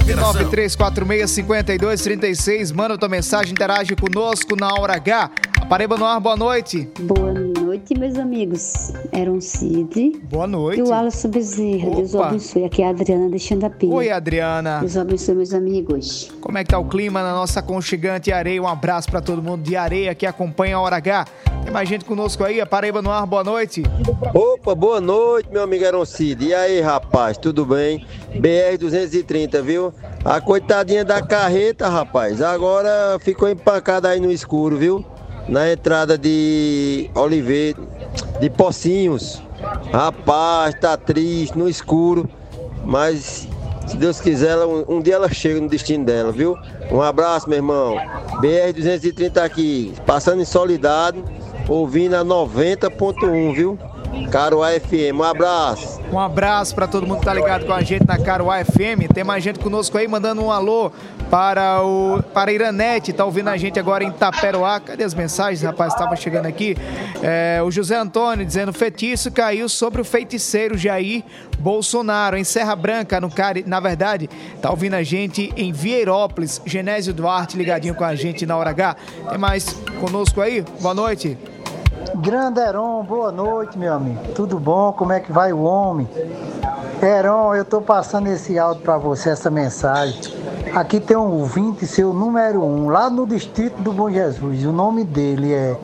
993465236. Manda tua mensagem, interage conosco na Hora H. Paraíba no ar, boa noite.
Boa noite, meus amigos. Eron Cid.
Boa noite.
E o Alisson Bezerra. Deus o abençoe. Aqui é a Adriana deixando a pena.
Oi, Adriana.
Deus o abençoe, meus amigos.
Como é que tá o clima na nossa aconchegante Areia? Um abraço pra todo mundo de Areia que acompanha a Hora H. Tem mais gente conosco aí, a Paraíba no ar, boa noite.
Opa, boa noite, meu amigo Eron Cid. E aí, rapaz, tudo bem? BR-230, viu? A coitadinha da carreta, rapaz, agora ficou empacada aí no escuro, viu? Na entrada de Oliveira, de Pocinhos. Rapaz, tá triste, no escuro. Mas, se Deus quiser, um dia ela chega no destino dela, viu? Um abraço, meu irmão. BR-230 aqui, passando em Soledade, ouvindo a 90.1, viu? Caruá FM, um abraço.
Um abraço para todo mundo que tá ligado com a gente na Caruá FM. Tem mais gente conosco aí, mandando um alô para a Iranete, tá ouvindo a gente agora em Taperoá. Cadê as mensagens, rapaz? Estava chegando aqui. O José Antônio dizendo: feitiço caiu sobre o feiticeiro Jair Bolsonaro em Serra Branca, na verdade, tá ouvindo a gente em Vieirópolis. Genésio Duarte ligadinho com a gente na Hora H. Tem mais conosco aí? Boa noite.
Grande Heron, boa noite, meu amigo. Tudo bom? Como é que vai o homem? Heron, eu tô passando esse áudio para você, essa mensagem. Aqui tem um ouvinte, seu número 1, lá no distrito do Bom Jesus. O nome dele é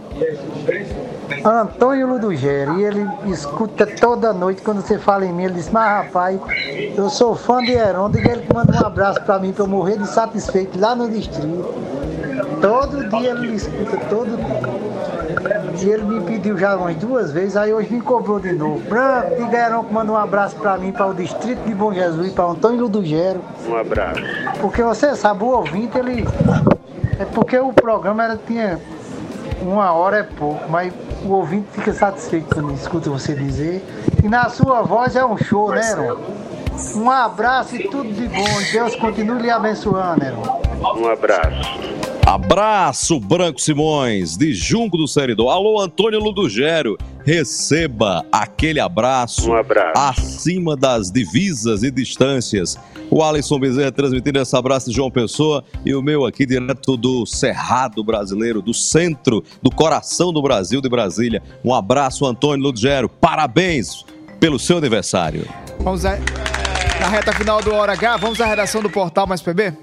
Antônio Ludugero. E ele escuta toda noite quando você fala em mim. Ele diz: mas rapaz, eu sou fã de Heron. Diga ele que manda um abraço para mim, para eu morrer de satisfeito lá no distrito. Todo dia ele me escuta, todo dia. E ele me pediu já umas 2 vezes, aí hoje me cobrou de novo. Branco, diga Heron que manda um abraço pra mim, para o distrito de Bom Jesus, para Antônio Ludugero.
Um abraço.
Porque você sabe, o ouvinte, ele... É porque o programa tinha 1 hora é pouco, mas o ouvinte fica satisfeito quando escuta você dizer. E na sua voz é um show, né, Heron? Um abraço e tudo de bom. Deus continue lhe abençoando, Heron.
Um abraço.
Abraço, Branco Simões, de Junco do Seridó. Alô, Antônio Ludugero, receba aquele abraço, acima das divisas e distâncias. O Alisson Bezerra transmitindo esse abraço de João Pessoa e o meu aqui direto do Cerrado brasileiro, do centro, do coração do Brasil, de Brasília. Um abraço, Antônio Ludugero, parabéns pelo seu aniversário.
Vamos na reta final do Hora H, vamos à redação do Portal Mais PB.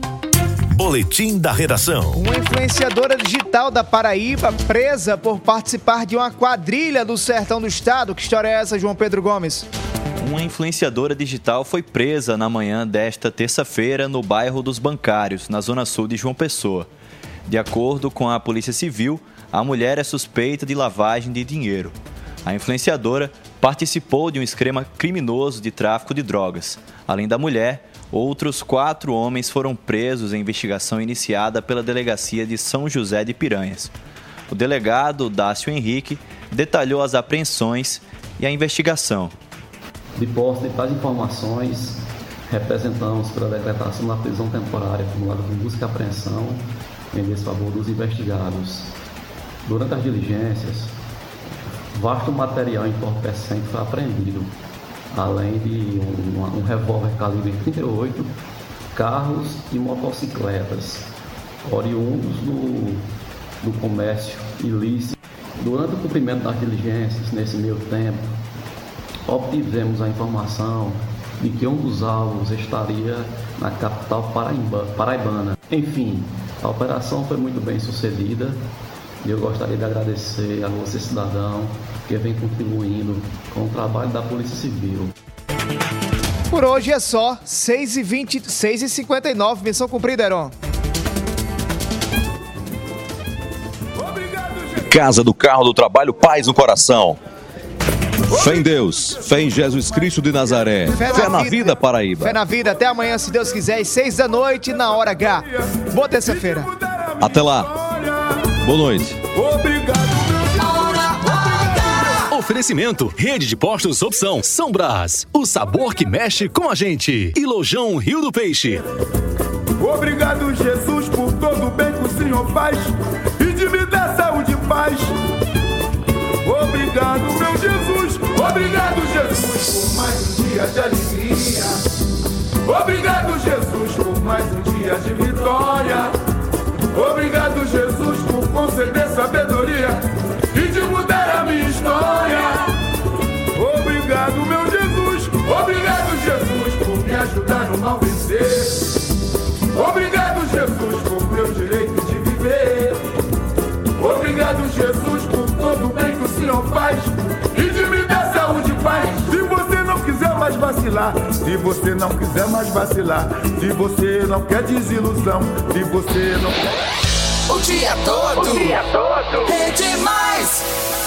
Boletim da Redação.
Uma influenciadora digital da Paraíba presa por participar de uma quadrilha do sertão do estado. Que história é essa, João Pedro Gomes?
Uma influenciadora digital foi presa na manhã desta terça-feira no bairro dos Bancários, na zona sul de João Pessoa. De acordo com a Polícia Civil, a mulher é suspeita de lavagem de dinheiro. A influenciadora participou de um esquema criminoso de tráfico de drogas. Além da mulher, outros 4 homens foram presos em investigação iniciada pela Delegacia de São José de Piranhas. O delegado Dácio Henrique detalhou as apreensões e a investigação.
De posse de tais informações, representamos pela decretação da prisão temporária acumulada por busca e apreensão em desfavor dos investigados. Durante as diligências, vasto material entorpecente foi apreendido, além de um revólver calibre 38, carros e motocicletas, oriundos do comércio ilícito. Durante o cumprimento das diligências, nesse meio tempo, obtivemos a informação de que um dos alvos estaria na capital paraibana. Enfim, a operação foi muito bem sucedida e eu gostaria de agradecer a você, cidadão, que vem contribuindo com o trabalho da Polícia Civil.
Por hoje é só 6h20, 6h59, missão cumprida, Heron.
Casa do Carro do Trabalho, paz no coração. Fé em Deus, fé em Jesus Cristo de Nazaré, fé na vida, Paraíba.
Fé na vida, até amanhã, se Deus quiser, às 6 da noite, na hora H. Boa terça-feira.
Até lá. Boa noite.
Oferecimento, Rede de Postos Opção, São Brás, o sabor que mexe com a gente. E Lojão Rio do Peixe.
Obrigado, Jesus, por todo o bem que o Senhor faz e de me dar saúde e paz. Obrigado, meu Jesus. Obrigado, Jesus, por mais um dia de alegria. Obrigado, Jesus, por mais um dia de vitória. Obrigado, Jesus, por conceder sabedoria e de mudar a minha história. Obrigado, meu Jesus. Obrigado, Jesus, por me ajudar no mal vencer. Obrigado, Jesus, por meu direito de viver. Obrigado, Jesus, por todo o bem que o Senhor faz e de me dar saúde e paz. Se você não quiser mais vacilar, se você não quiser mais vacilar, se você não quer desilusão, se você não quer...
O dia todo. Rede Mais.